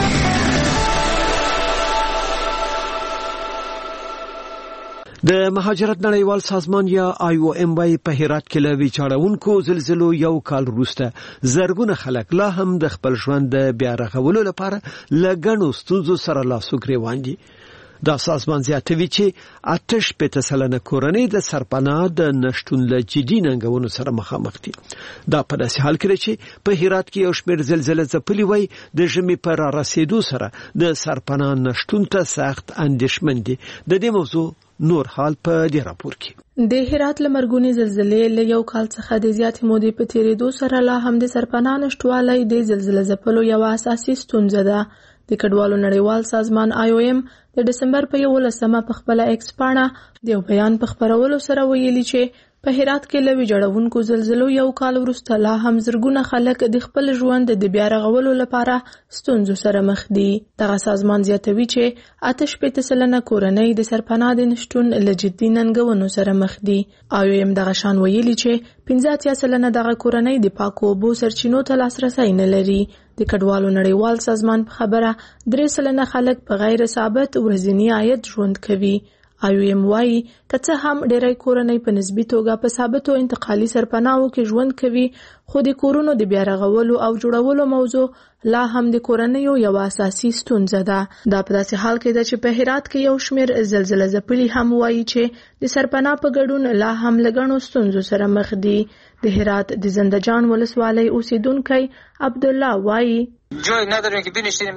د مهاجرت نړیوال سازمان یا آی او ام وايي په هرات کې لوي چاړونکو زلزلو یو کال وروسته زرګونه خلک لا هم د خپل ژوند د بیا رغولو لپاره لګڼو ستونزو سره لاس وګریوان دي. دا سازمان زیاتوي چې آتش په تسلنه کورنۍ د سرپناه د نشټون له جدي ننګونو سره مخامخ دي. دا په داسې حال کې چې په هرات کې یو شمېر زلزلې ځپلي وای د ژمي پر رسیدو سره د سرپناه نشټون ته سخت اندېښمن دي. د دې موضوع نور حال په دې راپور کې د هرات لمرګونی زلزلې له یو کال څخه د زیاتې مودې په تیریدو سره لا هم د سرپناه نشټوالۍ د زلزلې ځپلو یو اساسي ستونزه ده. د کډوالو نړیوال سازمان آی او ام د دسمبر په یولسمه په خپل ایکس پاڼه د بیان په خبرولو سره ویلي چې په هرات کې لوي جوړونکو زلزلو یو کال وروسته لا هم زرګونه خلک د خپل ژوند د بیا رغولو لپاره ستونزو سره مخ دي. دغه سازمان زیاتوي چې آتش په تسلنه کورنۍ د سرپناه د نشټون له جدي ننګونو سره مخ دي. آی او ام دغه شان ویلي چې پنځه اتیا سلنه دغه کورنۍ د پاکو اوبو سرچینو ته لاسرسی نه لري. د کډوالو نړیوال سازمان په خبره درې سلنه خلک په غیر ثابت ورځنی عاید ژوند کوي. آی او ام وايي که څه هم ډېری کورنۍ په نسبي توګه په ثابتو انتقالي سرپناهو کې ژوند کوي خو د کورونو د بیا رغولو او جوړولو موضوع لا هم د کورنیو یو اساسي ستونزه ده. دا په داسې حال کې ده چې په هرات کې یو شمېر زلزلې ځپلي هم وايي چې د سرپناه په ګډون لا هم لګڼو ستونزو سره مخ دي. د هرات د زندهجان ولسوالۍ اوسیدونکی عبدالله وايي ځای نه لرو چې بنشتیم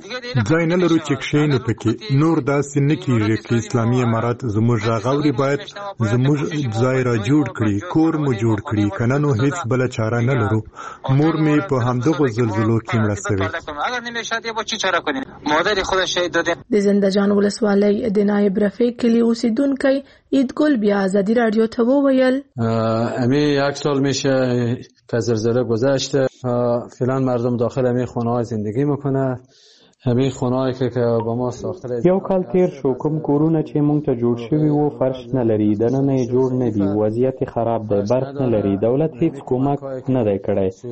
ځای نه لرو چې کښېنو پکې نور داسې نه کیږي چې اسلامي امارات زموږ راغوري باید زموږ ځای را جوړ کړي کور مو جوړ کړي کنه نو هیڅ بل چاره نه لرو. مور می په همدغه زلزلو کې مړه شوې. اگر نمیشه دیو چی چاره کنیم مادر خود شهید داده. د زندهجان ولسوالۍ د نایب رفیق کلی اوسیدونکی ایدګل بیا آزادی رادیو ته وویل امی یک سال میشه که زلزله گذشته فعلا مردم داخل امی خونه های زندگی میکنه. همین خونه‌ای که با ما ساخته یو کال تیر شو کوم کورونه چې مونږ ته جوړ شوي وو فرش نه لري دننه یې جوړ نه دي وضعیت خراب دی برق نه لري دولت هیڅ کومک نه دی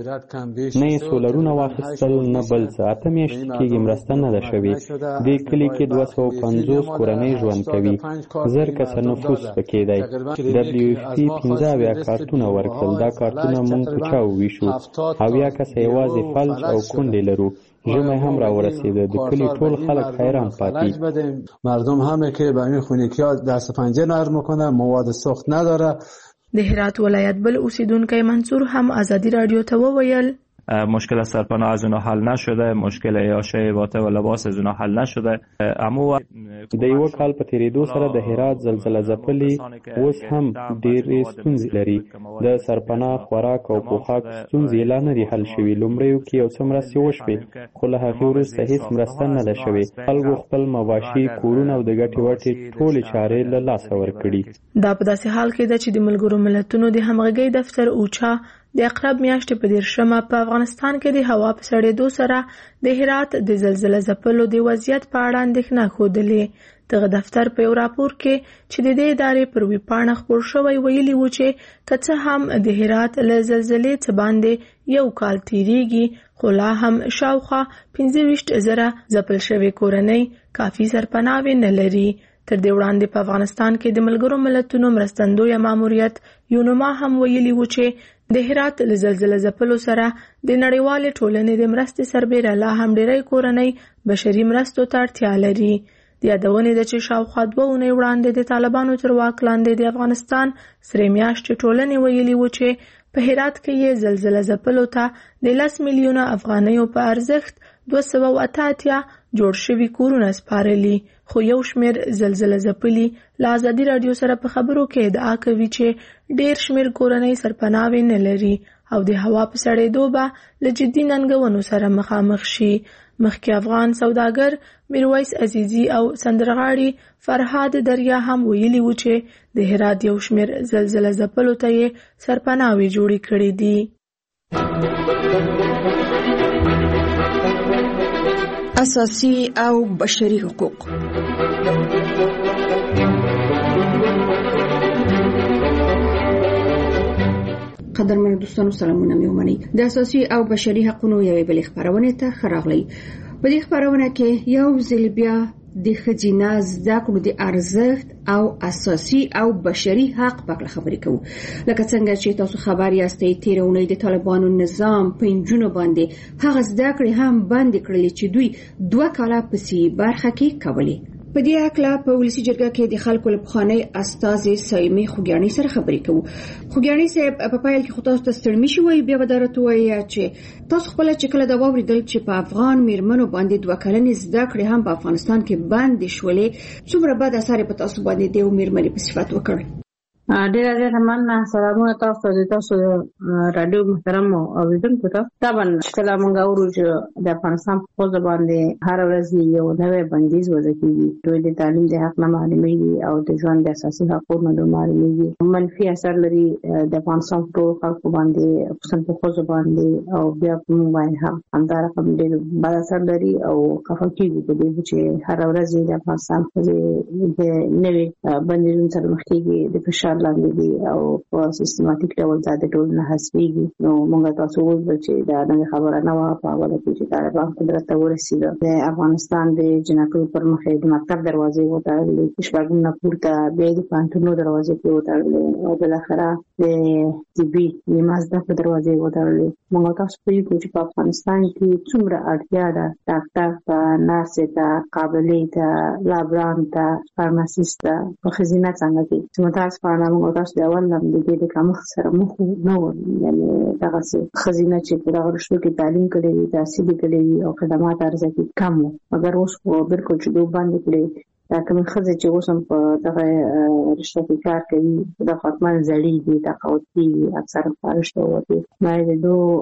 کړی نه یې سولرونه واخیستل نه بل څه اته میاشتې کېږي مرسته نه ده شوې. دې کلي کې دوه سوه پنځوس کورنۍ ژوند کوي زر کسه نفوس پکې دی. ډبلیو اف پي پنځه اویا کارتونه ورکړل دا کارتونه مونږ په چا وویشو اویا کسه یوازې فلج او کونډې لرو. ژمی هم را ورسیده د کلی ټول خلک حیران پاتې. مردم همه که به این خونگی‌ها دست پنجه نرم میکنه مواد سوخت نداره. د هرات ولایت بل اوسیدونکی منصور هم آزادی رادیو ته وویل مشکل سرپناه از اونها حل نشده مشکل عیاشه واته و لباس از اونها حل نشده. اما د یو کال په تیریدو سره د هرات زلزلې ځپلي اوس هم ډېرې ستونزې لري. د سرپناه خوراک او پوښاک ستونزې لا نه دي حل شوي. لومړیو کې یو څه مرستې وشوې خو له هغې وروسته هیڅ مرسته نه ده شوې. خلکو خپل مواشي کورونه او د ګټې وټې ټولې چارې له لاسه ورکړي. دا په داسې حال کې ده چې د ملګرو ملتونو د همغږۍ دفتر اوچا د اقرب میاشتې په دیرشمه په افغانستان کې د هوا په سړېدو سره د هرات د زلزله ځپلو د وضعیت په اړه اندېښنه ښودلې. دغه دفتر په یو راپور کې چې د دې ادارې پر ویب پاڼه خپور شوی ویلي و چې که څه هم د هرات له زلزلې څخه باندې یو کال تیریږي، خو لا هم شاوخوا پنځه ویشت زره ځپل شوې کورنۍ کافي سرپناهي نه لري. تر دې وړاندې په افغانستان کې د ملګرو ملتونو مرستندویه ماموریت یونما هم ویلي و چې د هرات له زلزله ځپلو سره د نړیوالې ټولنې د مرستې سربیره لا هم ډېری کورنۍ بشري مرستو ته اړتیا لري. د یادونې ده چې شاوخوا دوه اونۍ وړاندې د طالبانو تر واک لاندې د افغانستان سرې میاشتې ټولنې ویلي و چې په هرات کې یې زلزله ځپلو ته د لس میلیونه افغانیو په ارزښت دوه سوه اته اتیا جوړ شوي کورونه سپارلي، خو یو شمېر زلزله ځپلي له ازادي راډیو سره په خبرو کې ادعا کوي چې ډېر شمېر کورنۍ سرپناهي نه لري او د هوا په سړېدو به له جدي ننګونو سره مخامخ شي. مخکې افغان سوداګر میرویس عزیزي او سندرغاړي فرهاد دریا هم ویلي و چې د هرات یو شمېر زلزله ځپلو ته یې سرپناهي جوړې کړې دي. اساسي او بشري حقوق. قدرمن دوستانو سلامونه مې ومنئ. د اساسي او بشري حقوقو یوې بلې خبرونه ته خراغلی. په دې خبرونه کې یو ځل بیا د خزینه زده کړو د ارزښت او اساسي او بشري حق په اړه خبرې کوو. لکه څنګه چې تاسو خبر یاستئ تیر اونۍ د طالبانو نظام په انجونو باندې هغه زده کړې هم بند کړلې چې دوی دوه کاله پسې برخه کې کولې. په دې اړه په ولسی جرګه کې د خلکو له پخوانی استازي سایمي خوګیانی سره خبرې کوو. خوګیانی صاحب په پایل کې خو تاسو ته ستړي شوي، بیا به درته وایي چې تاسو خپل چې کله دا واوریدل چې په افغان میرمنو باندې دوه کلنې زده کړې هم په افغانستان کې بند شولې، څومره بد اثر په تاسو باندې د میرمنې په صفت وکړ؟ ډیر ډیر مننه. سلامونه تاسو ته، تاسو رادیو محترم اوریدونکو ته. طبعا کله موږ اورو چې د افغانستان په خپل باندې هر ورځ یو نوې بندیز وضع کیږي، دوی د تعلیم د حق نه معلومیږي او د ژوند د اساسي حقوقو نه معلومیږي. منفي اثر لري د افغانستان په خلکو باندې، خصوصا په خپل باندې، او بیا په موبایل هم همدا رقم ډیر بد اثر لري او خفه کیږي په دې چې هر ورځ د افغانستان په نوې بندیزونو سره مخ کیږي، د فشار لاندې دي او په سیستماتیک ډول د ټول نه حسابيږي. نو موږ تاسو وایو چې دا نه خبره نه وه په اوله کې چې طالبان قدرت ته ورسېده. د افغانستان د جنکو پر مخې د مکتب دروازې وتړلې، شپږم نه پورته بیا د پانتونو دروازې کې وتړلې او بالاخره د طبي مازده په دروازې وتړلې. موږ تاسو په یو چې په افغانستان کې څومره اړتیا ده ډاکټر ته، نرس ته، قابلې ته، لابران ته، فارماسیست ته په خزینه څنګه کې چې متاسفانه موږ تاسو د اول لم د دې کوم سره مخ نه و، یعنی دغه څه خزینه چې په دغه رشتو کې تعلیم کړي، تحصیل کړي او خدمات ارزښت کم و، مګر اوس په بالکل چې دوه باندې کړي. دا کوم خزه چې اوس هم په دغه رشتو کې کار کوي د خاطمان زړی دي، تقاوتي اکثر فارشته وته مې د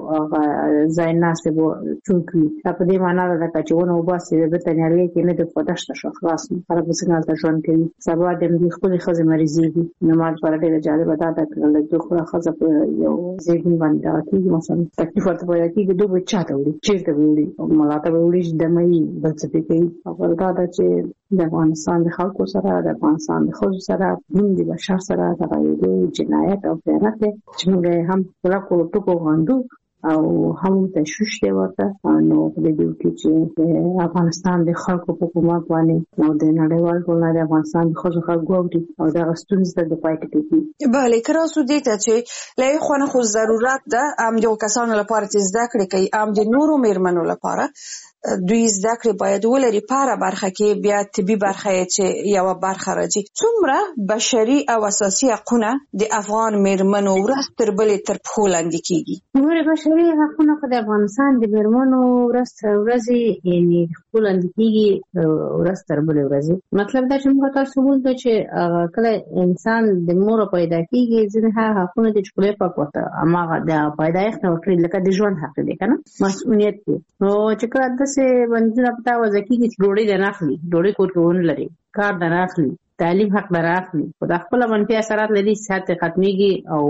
دوه ځای ناسه بو چونکی په دې معنا ده چې ونه وباسي د تنیاري کې نه د پدشت شو خلاص خلک څنګه د ژوند کوي. سبا د دې خپل خزه مریضي دي نو مال پر ډېر جالب ده دا چې د خپل خزه په یو ځای باندې کې مثلا تکلیف ورته وایي چې دوه چاته وي چیرته وي او ملاته وي د مې بل څه کوي. او دا چې د افغانستان د خلکو سره، د افغانستان د ښځو سره، د بشر سره دغه یو جنایت او خیانت دی چې موږ هم خلکو ټکو غواندو او هم تشویش دی ورته. نو د دې کې چې افغانستان د خلکو په حکومت باندې نو د نړیوال ټولنې د افغانستان د ښځو حق ګوري او د ستونزې د پای ټکی. بله کراسو دې ته چې له خو خو ضرورت ده ام د کسانو لپاره چې زده کړې کوي، ام د نورو میرمنو لپاره دوی زده کړې باید ولري. پاره برخه کې بیا طبي برخه چې یو برخه راځي. څومره بشري او اساسي حقوقونه د افغان میرمنو ورځ تر بلې تر پښو لاندې کیږي؟ نور بشري حقوقونه په افغانستان د میرمنو ورځ تر ورځې یعنی پښو لاندې کیږي ورځ تر بلې ورځې. مطلب دا چې موږ تاسو وایو چې کله انسان د مور پیدا کیږي ځینې هغه حقوقونه د چکلې په کوته اماغه د پیدایښت او لکه د ژوند حق دی کنه، مسؤلیت دی. نو چې کله د څه باندې پتا وځي چې ډوړې نه اخلي، ډوړې کور کې ون لري، کار نه اخلي، تعلیم حق در اخلي خو د خپل منفي اثرات لري صحت ختميږي او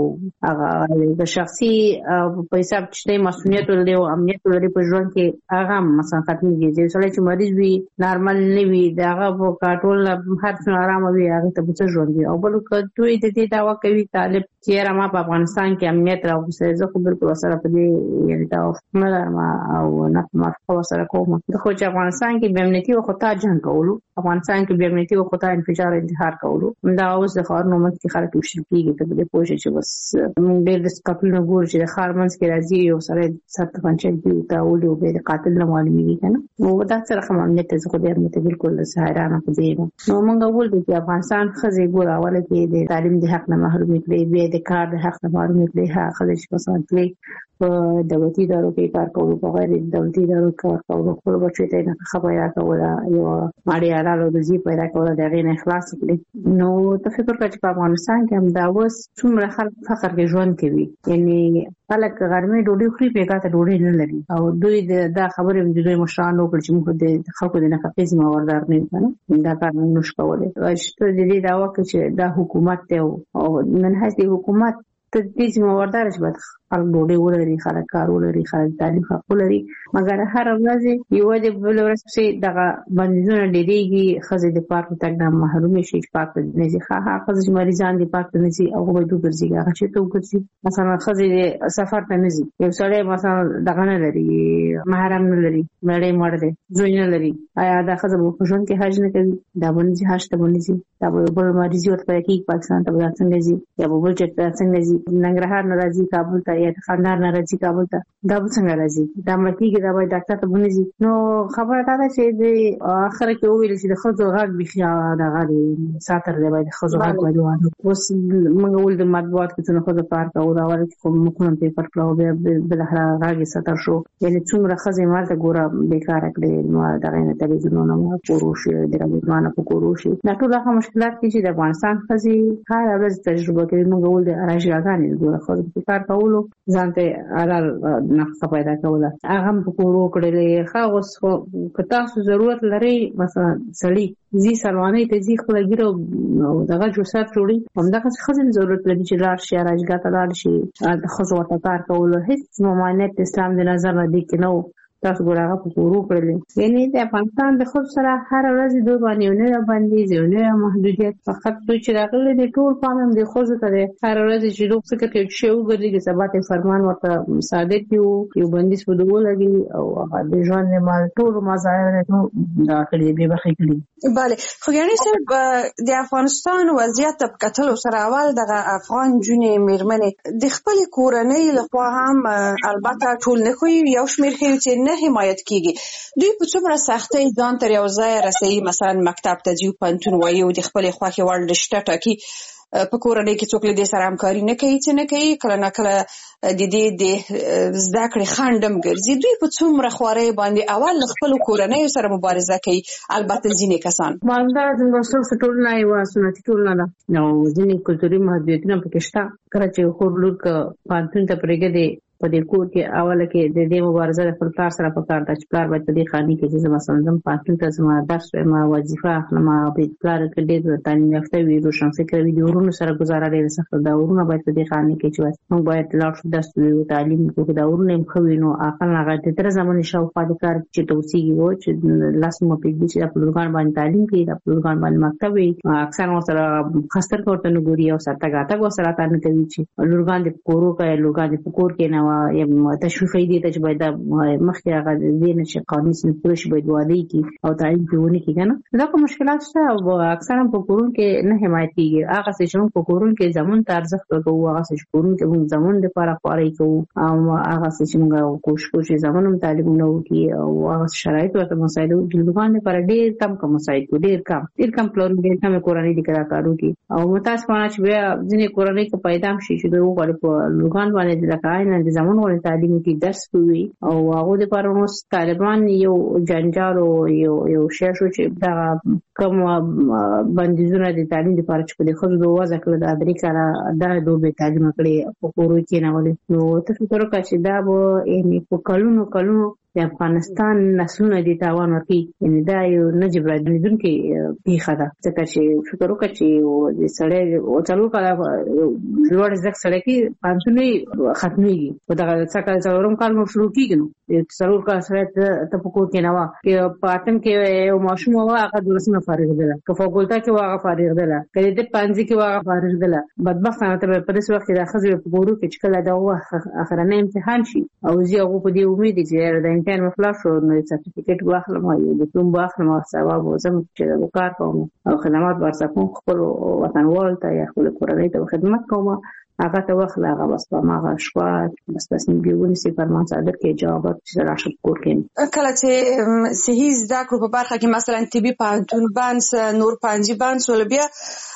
هغه د شخصي په حساب چې مسؤلیت لري او امنیت لري په ژوند کې هغه مثلا ختميږي چې سړی چې مریض وي نارمل نه وي دغه په کاټول هر څه آرام وي هغه ته څه ژوند وي او بل دوی د دې دعوا کوي طالب چې را ما په افغانستان کې امنیت راوځي زه خو بالکل سره په دې یعنی دا نه لرم او نه ما خو سره کوم خو چې افغانستان کې به امنیتي او خطا جنگ کولو افغانستان کې به امنیتي او خطا انفجار انتحار کولو دا اوس د خارونو منځ کې خلک وشل کېږي ته به پوه شي چې بس موږ ډېر د سکاپلو ګور چې د خار منځ کې راځي او سره سات پنځه دی تا ولې او به قاتل نه معلومیږي کنه نو دا سره کوم امنیت څه خو دې امنیت بالکل سهارانه په دې نو موږ ول چې افغانستان خزي ګور اوله کې د تعلیم د حق نه محروم کړي به د کار د حق نه محروم کړي ها خزي چې مثلا کړي په دولتي ادارو کې کار کولو په غیر دولتي ادارو کې کار کولو خپل بچو ته نه خبره کوله یو ماړی اړه د زی پیدا کوله د غیر اخلاص کړي نو ته فکر کوي چې په افغانستان کې هم دا اوس څومره خلک فقر کې ژوند کوي یعنی خلک غرمه ډوډۍ خوري په کاته ډوډۍ نه لري او دوی دا خبره د دوی مشران وکړي چې موږ د خلکو د نفقې ذمہوار نه یو دا کار نه نشو کولای چې د دې دا وکړي چې دا حکومت ته او من هڅه حکومت ته دې ذمہوار دارش بد خلک ډوډۍ ولري خلک کار ولري خلک تعلیم حق ولري مګر هر ورځ یو د بل ورځ چې دغه بندیزونه ډېریږي خزې د پاک تک نه محروم شي پاک نه ځي ها خزې مریضان دي پاک نه ځي او به دوی ګرځي هغه چې تو ګرځي مثلا خزې سفر ته نه ځي یو سړی مثلا دغه نه لري محرم نه لري مړی مړ دی زوی نه لري آیا دا خزې په ژوند کې حج نه کوي دا باندې حج ته باندې دا به بل مریض ورته کوي پاکستان ته به څنګه ځي یا به بل چې څنګه ځي ننګرهار نه راځي کابل ته یا خاندار نه راځي کابل ته دا څنګه راځي دا مکیږي دا به ډاکټر ته ونیسي نو خبره دا ده چې د اخر کې ویل چې د خزو غږ بخیا دا غالي ساتر دی باید خزو غږ وایو اوس موږ ول د مطبوعات کې څنګه خزو پارک او دا ول کوم کوم پیپر کلاو به بل هر غږ ساتر شو یعنی څومره خزې مالته ګوره بیکار کړي نو دا غنه تلویزیونونه مو پوروشي د راځوانه په کوروشي دا ټول هغه مشکلات چې د افغانستان خزې هر ورځ تجربه کوي موږ ول د راځي ګوره خزو کار کولو ځانته ارال نقصه پیدا کوله هغه په کورو کړلې خاص خو که تاسو ضرورت لري مثلا سړی زی سلوانه ته زی خپل ګیرو دغه جوړسات جوړي همدغه خزم ضرورت لري چې لار شي راځګه ته لار شي د خزو ته کار کولو هیڅ ممانعت اسلام د نظر نه دی کې نو تاسو ګورغه په کورو کړلې یعنی د افغانستان د خود سره هر ورځ دوه باندې نه باندې زونه محدودیت فقط دوی چې راغلي د ټول قانون د خود ته هر ورځ چې دوی څه کوي چې یو ګرځي چې سبا ته فرمان ورته صادق یو یو بندیز په دوه لګي او هغه د ژوند مال ټول مزایا ته داخلي به بخې کړی bale خو یعنی چې د افغانستان وضعیت په کتل سره اول د افغان جونې میرمنې د خپل کورنۍ لخوا هم البته ټول نه کوي یو شمیر هیڅ نه حمایت کیږي دوی په څومره سختۍ ځان تر یو ځای رسوي مثلا مکتب ته ځي پانتون وایي د خپل خوښي وړ د شته ټاکي په کورنۍ کې څوک له دې سره همکاري نه کوي چې نه کوي کله نه کله د دې د زده کړې خندم ګرځي دوی په څومره خوارۍ باندې اول خپل کورنۍ سره مبارزه کوي البته ځینې کسان باندې د مسلمان ټولنه یو سنتي ټولنه ده نو ځینې کلتوري محدودیتونه پکې شته کله چې خور لور ک پانتون ته پرېږدي په دې کور کې اوله کې د دې مبارزه د خپل کار سره په کار د چپلار باید په دې خاني کې چې مثلا زم پاتل ته زما درس ما وظیفه اخلم په پلار کې دې تعلیم یافته وي روشن فکر وي د ورونو سره گزاره لري سخت دا ورونه باید په دې خاني کې چې موږ باید لاړ شو درس وي تعلیم کې دا ورونه هم خوي نو اقل هغه د تر زمانه شاوخوا د کار چې توسيږي و چې لاسمه په دې چې په لوګان باندې تعلیم کې د لوګان باندې مکتب وي اکثر سره خاصتر کوته نو ګوري او سره تاګه وسره تا نه کوي چې لوګان د کورو کې لوګان د کور کې نه یا تشویقي دي چې باید مخکې هغه دې نه چې قانوني سنتورش باید وادي کی او تعلیم کوي کې کنه دا کوم مشکلات شته او اکثرا په کورون کې نه حمایت کیږي هغه چې په کورون کې زمون ته ارزښت ورکوي هغه چې کورون کې موږ زمون د لپاره خواري کوو او هغه چې موږ کوشش کوو زمونم تعلیم نو کی او هغه شرایط ورته مسایلو د لوګان لپاره ډېر کم کوم مسایل ډېر کم ډېر کم پلان ډېر کم کورنۍ د کار کارو کی او متاسفانه چې بیا ځینې کورنۍ کې پیدا شي چې دوی وګړي په لوګان باندې د کاین د زمون ول تعلیم کې درس کوي او هغه د پاره نو طالبان یو جنجال او یو یو شیشو چې دا کوم بندیزونه د تعلیم لپاره چې د خزو د وځه کړل د ادري کړه دا دوه تعلیم کړي په کورو کې نه ولې نو ته فکر وکړه چې دا به یعنی په کلونو کلونو د افغانستان نسلونه دي تاوان ورکي یعنی دا یو نه جبرانیدونکي پیښه ده ځکه چې فکر وکړي چې د سړی او څلور کاله لوړ زده سړی کې پانسونی ختميږي په دغه څکه څلورم کال نو شروع کیږي نو څلور کال سره ته په کور کې نه وا کې پاتم کې یو ماشوم وا هغه دولسمه فارغ ده که فاکولټا کې واغه فارغ ده کله د پنځه کې واغه فارغ ده بدبختانه ته په دې وخت کې د خزر په ګورو کې چې کله دا اخرنه امتحان شي او زه هغه په دې امید چې د امتحان مخلاص شو نو سرټیفیکټ واخلم او ډیپلوم واخلم او ثواب وزم چې د کار کوم او خدمات ورسره خپل وطنوال ته یا خپل کورنۍ ته خدمت کوم هغه ته واخله هغه بس په ما غشوا بس بس نیږي سي فرمان صادر کې جواب چې راشه کور کې کله چې صحیح زده کړو په برخه کې مثلا طبي پانتون بانس نور پنځه بانس ول بیا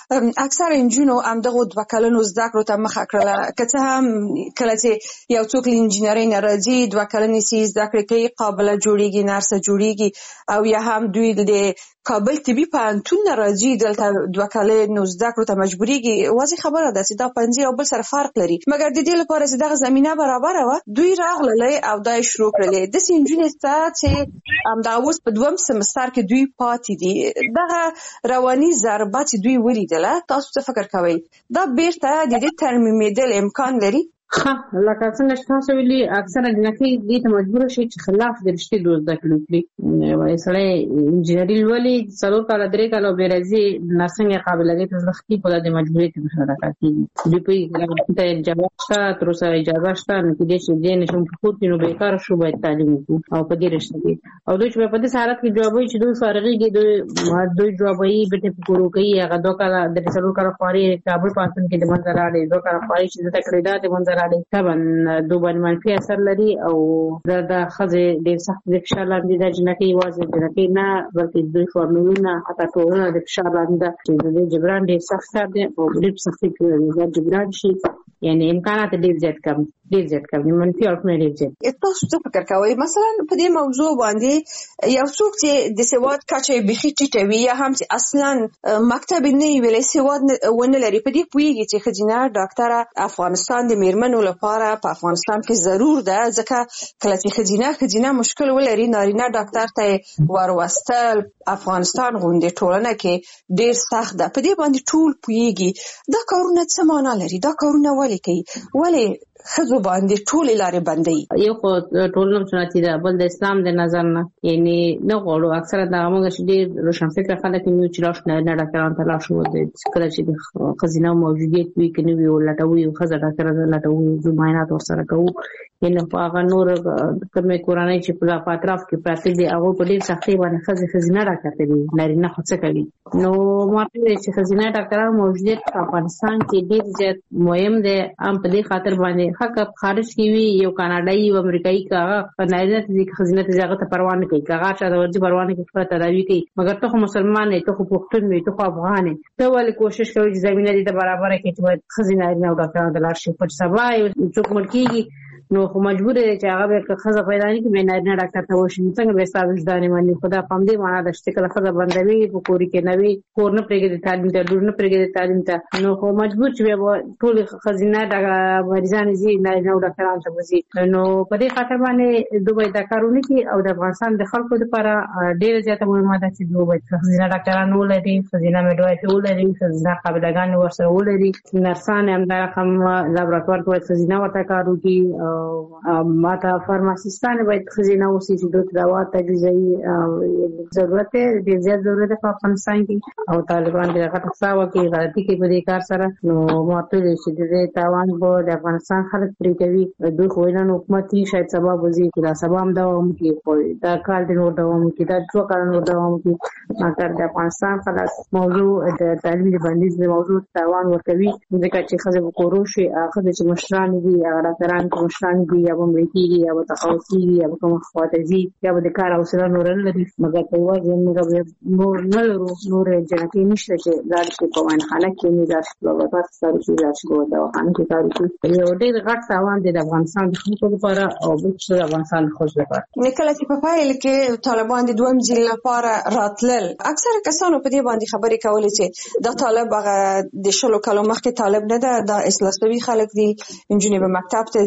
اکثر انجینو هم دغه دوه کلونو زده کړو ته مخه کړله که څه هم کله چې یو څوک انجینری نه راځي دوه کلنې سي زده کړې کوي قابله جوړیږي نرسه جوړیږي او یا هم دوی د کابل طبي پانتون نه راځي دلته دوه کلنې زده کړو ته مجبوريږي واضح خبره ده چې دا پنځه او بل سره فرق لري مګر د دې لپاره چې دغه زمينه برابر و دوی راغلل او دا شروع کړل د انجینر ته چې هم دا اوس په دویم سمستر کې دوی پاتې دي دغه رواني ضربات دوی ولیدل تاسو څه فکر کوئ دا بیرته د دې ترمیمېدل امکان لري ها لکه څنګه تاسو ویلي اکثره جنکې دې ته مجبور شي چې خلاف د رښتې دوز د کړو وای سړی انجینری ولې څلور کال درې کال به راځي نرسنګ قابلیت ته ځختی په دې مجبورې ته مشارکت کوي دوی په اجازه شته تر اوسه اجازه شته نو کې دې دې نشم خو کې نو بیکار شو باید تعلیم وکړو او په دې رښتې او دوی چې په دې حالت کې جواب وي چې دوی فارغيږي دوی دوی جواب یې به په کورو کوي هغه دوه کال د څلور کال خوري کابل پاتون کې د منځ راړي دوه کال خوري چې د تکړه د منځ طبعا دوباره منفي اثر لري او دا د خزه د سخت د فشار لاندې د جنکې وازه جنکې نه بلکې د فورمولونه حتی ټولنه د فشار لاندې چې د جبران د سخت دی او د سختي کې د جبران شي یعنی امکانات ډیر زیات کم ډیر زیات کم منفي او نه ډیر زیات تاسو څه فکر کوئ مثلا په دې موضوع باندې یو څوک چې د سواد کچه بيخي ټیټوي یا هم چې اصلا مکتب نه ویلې سواد ونه لري په دې پویږي چې خزینه ډاکټر افغانستان د میرمنو لپاره په افغانستان کې ضرور ده ځکه کله چې خزینه خزینه مشکل ولري نارینه ډاکټر ته ورواستل افغانستان غونډه ټولنه کې ډیر سخت ده په دې باندې ټول پویږي دا کارونه څه معنا لري دا کارونه ولې کوي ولې خزو باندې ټول لارې باندې یو خو ټولنه سنتي ده بل د اسلام د نظر نه یعنی نه غواړو اکثره د موږ چې ډیر روشن فکر خلک یو چې لاش نه نه ډاکټران ته لاش وو د کله چې د خزینه موجودیت وي کني وی ولټوي او خزه ډاکټر لټوي د معاینات ورسره کوو ینه په هغه نور کومه کورانه چې په اطراف کې پاتې دي هغه په ډیر سختي باندې خزه خزینه راکړي دي نارینه خو څه کوي نو ماته چې خزینه ډاکټران موجودیت په افغانستان کې ډیر زیات مهم دي ام په دې خاطر باندې حق خارج کی وی یو کاناډایي او امریکایي کاغه نارینه ته خزینه ته ځای ته پروا نه کوي کاغه چې د ورځي پروا نه کوي په تداوی کوي مګر ته مسلمان نه ته خو پښتون وي ته خو افغان ته ولې کوشش کوي چې زمينه دې برابر کړي چې خزینه نه ډاکټرانو د لار شي په سبا یو څوک ملکیږي نو خو مجبور دی چې هغه به خزه پیدا نه کړي نه ډاکټر ته وشي څنګه به ستاسو ځدانې باندې خدا پام دې معنا د شته کله خزه بندوي په کوري کې نوي کور نه پرېږدي تعلیم ته ډور نه پرېږدي تعلیم ته نو خو مجبور چې به ټول خزینه د مریضان زی نه نه ډاکټرانو ته وزي نو په دې خاطر باندې دوی دا کارونه کوي او د افغانستان د خلکو لپاره ډېر زیاته مهمه ده چې دوی خزینه ډاکټرانو ولري خزینه میډوایفي ولري خزینه قابلګان ورسره ولري نرسان هم دا کوم لابراتوار کې خزینه ورته کار کوي او ماته فارماسیستان باید خزینه اوسي چې د دوا تجهیزي ضرورت دی زیات ضرورت په افغانستان کې او طالبان دغه تاسو کې غلطي کوي په دې کار سره نو ماته چې د تاوان په د افغانستان خلک پرې کوي دوی خو نه حکومت شاید سبب وزي چې دا سبب دوام کوي دا کال د نور دوام کوي دا څو کال نور دوام کوي مګر د افغانستان خلاص موضوع د تعلیم باندې د موضوع تاوان ورکوي ځکه چې خزه وکړو شي هغه چې مشران دي هغه ډاکټران مشران دي یا امریکایي یا تخصصي یا کوم خواتزي یا د کار او سره نور لري مګر په وایي موږ نور نه لرو نور جنکې نشته چې دا چې په وان خانه کې نه داسې لوبات سره چې راځي دا وانه کې کار کوي یو ډېر غټ تاوان دی د افغانستان د خلکو لپاره او د افغانستان خلکو لپاره نکله چې په پایل کې طالبان د دویم ځل لپاره راتلل اکثره کسانو په دې باندې خبرې کولې چې د طالب هغه د شلو کلو مخکې طالب نه ده د اصلاح شوی خلک دي انجنیر په مکتب ته ځي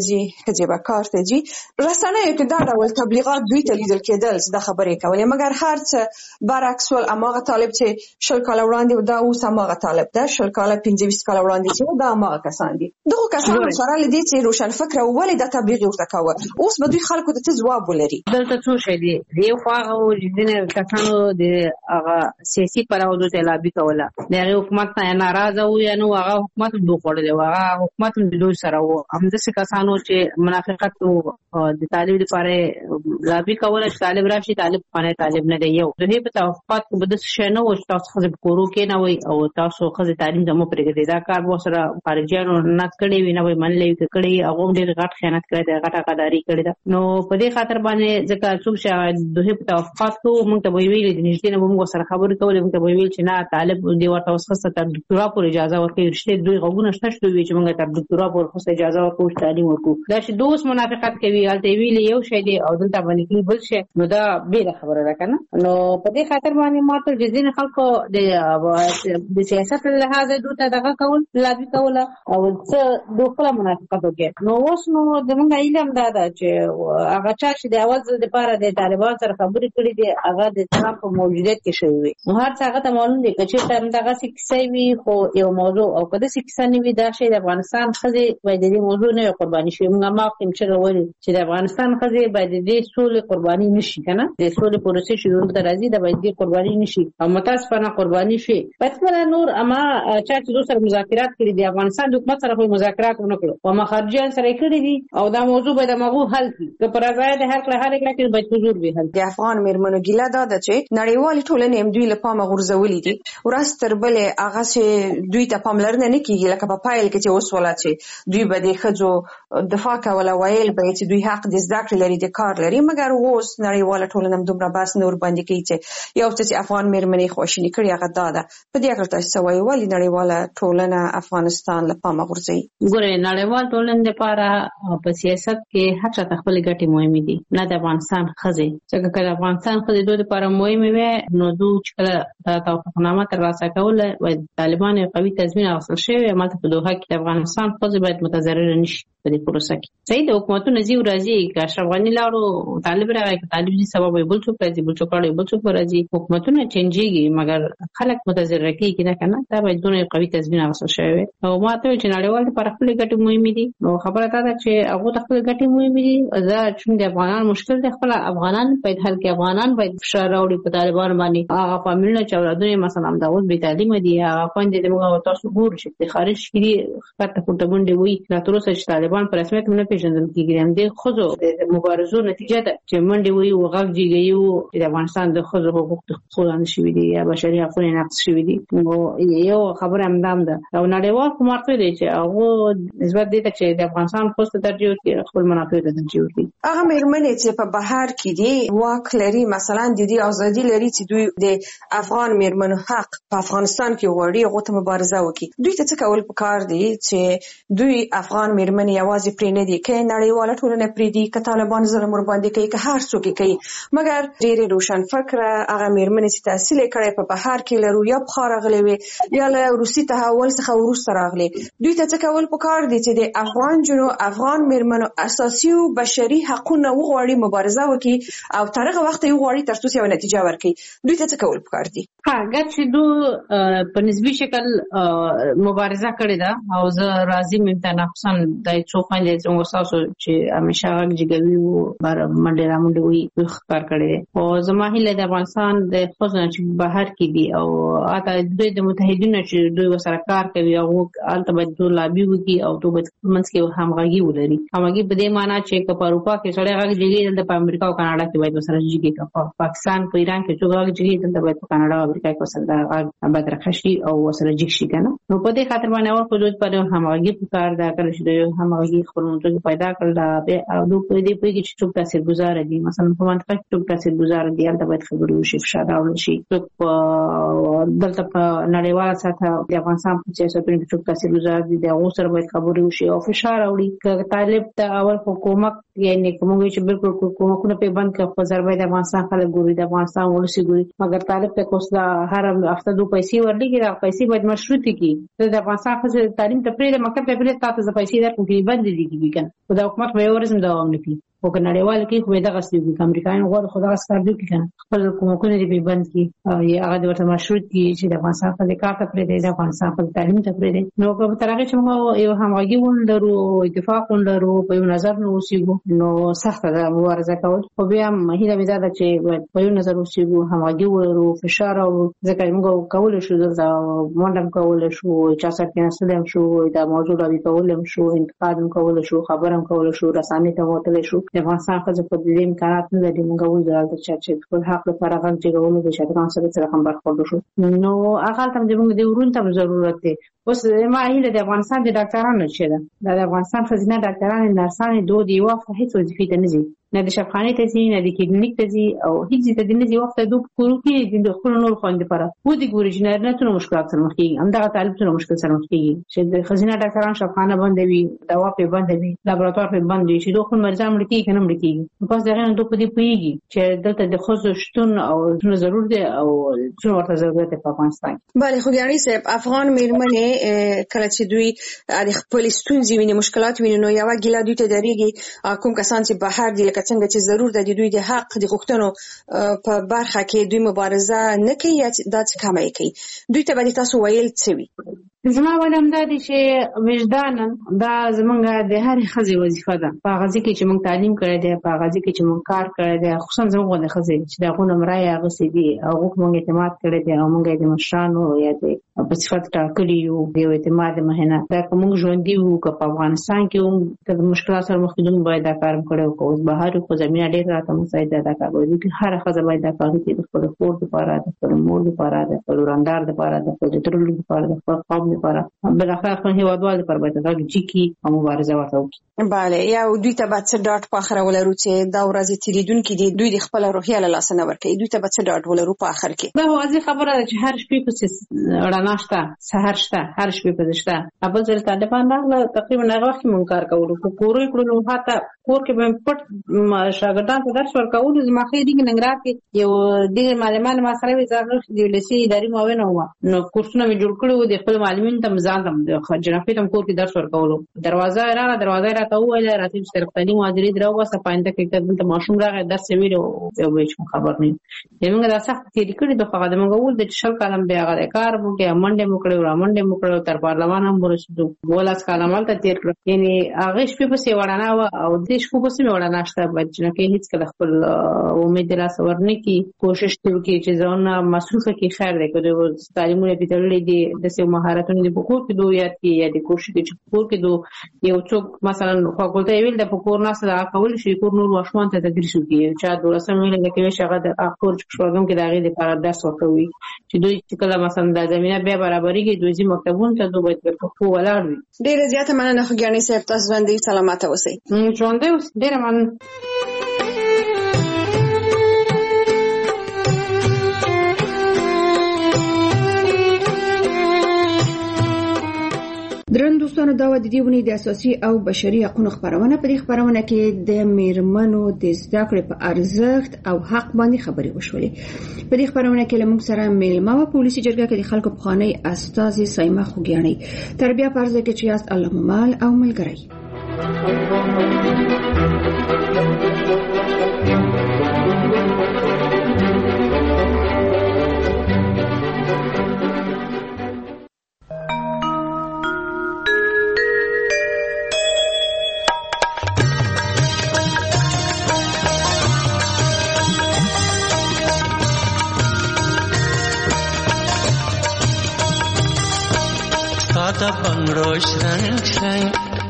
ښځې به کار ته ځي. رسنیو کې دا ډول تبلیغات دوی ته لیدل کېدل چې دا خبرې کولې، مګر هر څه برعکس ول. هماغه طالب چې شل کاله وړاندې دا اوس هماغه طالب ده، شل کاله پنځه ویشت کاله وړاندې چې دا هماغه کسان دي. دغو کسانو سره له دې چې روشن فکره ولې دا تبلیغ ورته کوه، اوس به دوی خلکو ته څه ځواب ولري؟ دلته څو شی دي. یو خو هغه و چې ځینې کسانو د هغه سیاسي پلوه ته لابي کوله، د هغې حکومت نه ناراضه وو، یا نو هغه حکومت هم دوی خوړلی و، هغه حکومت هم د دوی سره و. همداسې کسانو چې منافقت و د طالب لپاره لابي کوله چې طالب راشي، طالب پخوانی طالب نه دی. یو د هغې په توافقات کې به داسې شی نه و چې تاسو ښځې په کورو کېنوئ او تاسو ښځې تعلیم ته مه پرېږدئ. دا کار به ورسره خارجیانو نه کړی وي، نه به یې منلی وي. که کړی یې هغو هم ډېر غټ خیانت کړی دی، غټه غداري کړې ده. نو په دې خاطر باندې ځکه څوک چې د هغې په توافقات کې وو، موږ ته به یې ویلي د نږدې نه به موږ ورسره خبرې کولې، موږ ته به یې ویل چې نه طالب دې ورته اوس ښځې ته تر ډکتورا پورې اجازه ورکوي. رښتیا دوی غوږونه شته چې دوی وایي چې موږ تر ډکتورا پورې ښځو ته اجازه ورکوو چې تعلیم وکړو. دا چې دوی اوس منافقت کوي، هلته یې ویلي یو شی دی او دلته باندې کوي بل شی، نو دا بېله خبره ده که نه. نو په دې خاطر باندې ما ته چې ځینې خلکو د سیاست له لحاظه دوی ته دغه کول لابي کوله او څه دوی خپله منافقت وکړي. نو اوس نو زموږ علم دا ده چې هغه چا چې د اول ځل دپاره د طالبانو سره خبرې کړي دي، هغه د ټرمپ په موجودیت کې شوي وي. نو هر څه هغه ته معلوم دی که چېرته همدغسې کیسه وي، خو یو موضوع او که داسې کیسه نه وي، دا شی د افغانستان ښځې باید د دې موضوع نه وي قرباني شوي. موږ هماغه کې چغې ویلې چې د افغانستان ښځې باید د دې سولې قرباني نه شي، که نه د سولې پروسې چې دلته راځي دا باید دې قرباني نه شي او متاسفانه قرباني شي. باید خپله نور اما چا چې دوی سره مذاکرات کړي دي، افغانستان د حکومت سره خو مذاکرات ونه کړو او ما خارجیان سره یې کړي دي او دا موضوع باید هماغو حل کړي. که په رضایت د هر کله هر کله کې باید حضور وي حل. د افغان مېرمنو ګیله دا ده چې نړیوالې ټولنې هم دوی له پامه غورځولي دي. ورځ تر بلې هغه چې دوی ته پاملرنه نه کېږي، لکه په پیل کې چې وسوله چې دوی به د ښځو دفاع کوله، ویل به یې چې دوی حق د زده کړې لري، د کار لري. مګر اوس نړیواله ټولنه هم دومره بحث نه ورباندې کوي چې یو څه چې افغان مېرمنې خواشیني کړي هغه دا ده. په دې اړه تاسو څه وایئ؟ ولې نړیواله ټولنه افغانستان له پامه غورځوي؟ ګورئ، نړیوال ټولنې دپاره په سیاست کې هر چا ته خپلې ګټې مهمې دي، نه د افغانستان ښځې. ځکه که د افغانستان ښځې دوی دپاره مهمې وې، نو دوی چې کله دا توافقنامه ترلاسه کوله، باید طالبانو یو قوي تضمین اخیستل شوی همالته په دوحه کې د افغانستان ښځې باید متضرره نه شي په دې پروسه کې. صحیح د حکومتونو ځي راځي، که اشرف غني لاړو طالب راغی، که طالب ځي سبا به بل څوک راځي، بل څوک راړي بل څوک راځي، حکومتونه چینجېږي مګر خلک متضرره کېږي نه که نه. دا باید دونه یو قوي تضمین اخیستل شوی وی. او ما ته ویل چې نړیوال دپاره خپلې ګټې مهمې دي. نو خبره دا ده چې هغو ته خپلې ګټې مهمې دي. دا چون د افغانان مشکل دی، خپله افغانان باید حل کړي. افغانان باید فشار راوړي په طالبانو باندې. هغه فامیلونه چې اولادونه یې مثلا همدا اوس بې تعلیمه دي، هغه خویندې د موږ تاسو ګورو چې د خارج کې دي ښکته پورته منډې وایي، لا تر اوسه چې طالبان په رسمیت هم نه پېژندل کېږي. د همدې ښځو د مبارزو نتیجه ده چې منډې وایي او غږ جګوي چې د افغانستان د ښځو حقوق تخصیص شوي دي یا بشري حقونه نقض شوي دي. نو یو خبره همدا هم ده. او نړیوال حکومت دی چې هغه نسبت دې ته چې د افغانستان ښځو ته ترجیح ورکړي، خپل منافع ته ترجیح ورکړي. هغه مېرمنې چې په بهر کې دي واک لري، مثلا د دې ازادي لري چې دوی د افغان مېرمنو حق په افغانستان کې غواړي، هغو ته مبارزه وکړي. دوی ته څه کول پکار دي چې دوی افغان مېرمنې یوازې پرې نه دي، که نړیواله ټولنه پرېږدي، که طالبان ظلم ورباندې کوي، که هر څوک یې کوي. مګر ډېرې روشن فکره هغه مېرمنې چې تحصیل یې کړی په بهر کې لرو، یا پخوا راغلې وې یا له روسي تحول څخه وروسته راغلې، دوی ته څه کول پکار دي چې د افغان جنو افغان مېرمنو اساسي او بشري حقونه وغواړي، مبارزه وکړي او تر هغه وخته یې وغواړي تر څو یوه نتیجه ورکړي. دوی ته څه کول پکار دي؟ ها ګټ چې دوی په نسبي شکل مبارزه کړې ده او زه راضي یم ته نفساً د څو خویندې څنګه ستاسو چې همیشه غږ جګوي او بار منډې رامنډې وایي دوی ښکار کړی دی. او زما هیله د افغانستان د ښځو نه چې بهر کې دي او حتی دوی د متحدینو چې دوی ورسره کار کوي هغو هلته باید دوی لابي وکړي او دوی باید منځ کې همغږي ولري. همغږي په دې معنا چې که په اروپا کې سړی غږ جګوي، دلته په امریکا او کاناډا کې باید ورسره جګي. که په پاکستان په ایران کې څوک غږ جګوي، دلته باید په کاناډا او امریکا کې ورسره دا غږ بدرخه شي او ورسره جګ شي که نه. نو په دې خاطر باندې اول خو دوی په همغږي پکار ده. کله چې دوی همغږي خپل منځ کې پیدا کړل، او دوی په دې پوهېږي چې څوک تاثیرګذاره دي. مثلا په منطقه کې څوک تاثیرګذاره دي، هلته باید خبرې وشي، فشار راوړل شي. څوک دلته په نړیواله سطحه د افغانستان په سیاستونو کې څوک تاثیرګذاره دي، د هغو سره باید خبرې وشي او فشار راوړي. که طالب ته اول حکومت یعنې که موږ وایو چې بالکل حکومتونه پرې بند کړي، خو ضربه د افغانستان خلک ګوري، د افغانستان ولس یې ګوري. مګر طالب ته که اوس هر هفته دوه پیسې ورلېږي، دا پیسې باید مشروطې کړي. د افغانستان ښځې تعلیم ته پرېږده، مکتب ته پرېږده، تا ته زه پیسې درکړم، کې بندې دي کېږي کنه خو دا حکومت به ورزم دوام نکړي او که نړیوال کې خو دغه ستې کې امریکایان غواړي خو دغه ستار دوی کنه خپل کومکونه دی بند کی یا هغه ورته مشروط کی چې د افغانستان په کار ته پرې دی د افغانستان په تعلیم ته پرې دی نو که تر هغه چې موږ یو همغږي ولرو اتفاق ولرو په یو نظر نو اوسېږو نو سخت ده مبارزه کول خو بیا مهیله ودا ده چې په یو نظر اوسېږو همغږي ولرو فشار او ځکه موږ کول شو دا مونډم کول شو چې سره کې نسلم شو دا موضوع راوي کولم شو انتقاد کول شو خبرم کول شو رسامي ته وتل شو د افغانستان خځو په دې امکانات نه لري موږ ول د چې خپل حق لپاره غږ جوړولو د شاګردانو سره سره هم برخورد شو نو هغه تم د موږ د ورون ته ضرورت دی اوس ما هیله د افغانستان د ډاکټرانو چې ده د افغانستان خزینه ډاکټرانو نرسانو دوه دی وخت هیڅ وظیفه ته نه ځي نه د شفاخانه ته ځي نه د کلینیک ته ځي او هیڅ ته نه ځي وخت د کورو کې د خپل نور خوند لپاره و دي ګوري چې نه ته مشکلات سره مخ کیږي هم دا طالب سره مشکل سره مخ کیږي چې د خزینه ډاکټرانو شفاخانه بندوي دوا په بندوي لابراتوار په بندوي چې دوه خپل مرزام لکې کنه مړ کیږي په ځای نه دوه په دې پیږي چې دلته د خصوص شتون او څه ضرورت دی او څه ورته ضرورت دی په افغانستان بله خو ګراني صاحب افغان میرمنې کله چې دوی د خپل ستونزې ویني مشکلات ویني نو یو ګیله دوی ته درېږي کوم کسان چې بهر دي لکه څنګه چې ضرور د دوی د حق د غوښتنو په برخه کې دوی مبارزه نه کوي یا د څه کمای کوي دوی ته به تاسو ویل څه وي زما ولهم دا دي چې وجدان دا زمونږ د هر خزي وظیفه ده په غزي کې چې موږ تعلیم کړی دی په غزي کې چې موږ کار کړی دی خصوصا زموږ د خزي چې دا غو نمرای هغه سي دي او موږ اعتماد کړی دی او موږ د مشرانو یا د په صفات ټاکلي یو د اعتماد مهنه دا کوم ژوند دی او په افغانستان کې د مشکلات سره مخ کېدون باید دا کار کړو او بهر خو زمينه ډېر راته مساعده ده دا کوي چې هر خزه باید دا کار کوي د خپل کور لپاره د خپل مور لپاره د خپل وراندار لپاره د خپل ترلو لپاره د خپل قوم لپاره بل اخر خو هیوادوال لپاره باید دا چې کی مبارزه وکړي bale یا دوی ته به څه ډاټ په اخر ولرو چې دا ورځ تیریدونکو دي دوی د خپل روحیه له لاس نه ورکړي دوی ته به څه ډاټ ولرو په اخر کې دا واضح خبره ده چې هر شپې په رڼا شته سحر شته هر شپې په شته ابل ځل طالبان راغله تقریبا هغه وخت مونږ کار کوو کو کورې کړو حتی کور کې به پټ شاګردان ته درس ورکول زما خې دي ننګرهار کې یو د معلمان ما سره وی ځاګه د لسی اداري معاون و نو کورسونه می جوړ کړو د خپل معلمین ته مزان دم د جنافي تم کور کې درس ورکول دروازه راغله دروازه راته ویل راته چې ترقتنی مادری درو وسه پاینده کې د ماشوم راغی درس ویلو یو هیڅ خبر نه یمنګ دا سخت تیری کړی د فقاده مونږ ول د شل کالم بیا غره کار مو کې منډه مو کړو را منډه مو کړو تر پارلمان هم ورسېدو بولاس کالمال ته تیر کړ یعنی هغه شپې په سی وړانا او د شپې په سی وړانا شته بچنه کې هیڅ کله خپل امید لا سورنه کې کوشش وکړي چې ځونه مصروفه کې خیر دی کړو تعلیمونه په تړلې دي د سیو مهارتونو د بکور کې دوه یاد کې یا د کوشش کې بکور کې دوه یو څوک مثلا فاکولټي ویل د بکور نه سره کول شي کور نور واشوان ته تدریس وکړي چې دولسم ویل د کې شغه د اخور شپږم کې دغه د لپاره درس ورکوي چې دوی چې کله مثلا د زمينه بیا برابرۍ کې دوی مکتبونو ته دوی په خو ولاړ وي ډیره زیاته مننه خو ګراني صاحب تاسو باندې سلامات اوسئ ژوند اوس ډیره مننه درن دوستانو دا و د دې ونې د اساسي او بشري حقوقو خبرونه په دې خبرونه کې د میرمنو د زده کړې په ارزښت او حق باندې خبرې وشولې په دې خبرونه کې لمونږ سره میلمه و پولیسي جرګه کې د خلکو په خاني استاذ سایمه خوګیاني تربیه پرځه کې چې یاست الله مال او ملګری Sada bangro shrang shrang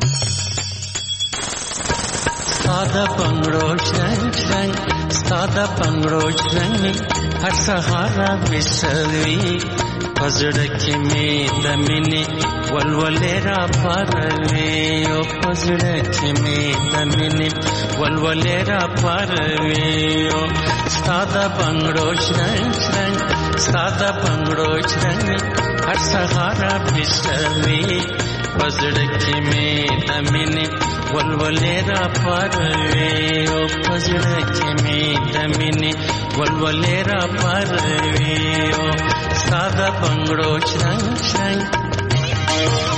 Sada bangro shrang shrang Sada bangro shrang Har sahara visarvi Pazraki me damini Walwalera parve O pazraki me damini Walwalera parve O Sada bangro shrang shrang Sada bangro shrang हर सहारा बिसरवी पजड़की में दमिनी वलवलेरा परवे ओ पजड़की में दमिनी वलवलेरा परवे ओ सादा बंगड़ो छंग छंग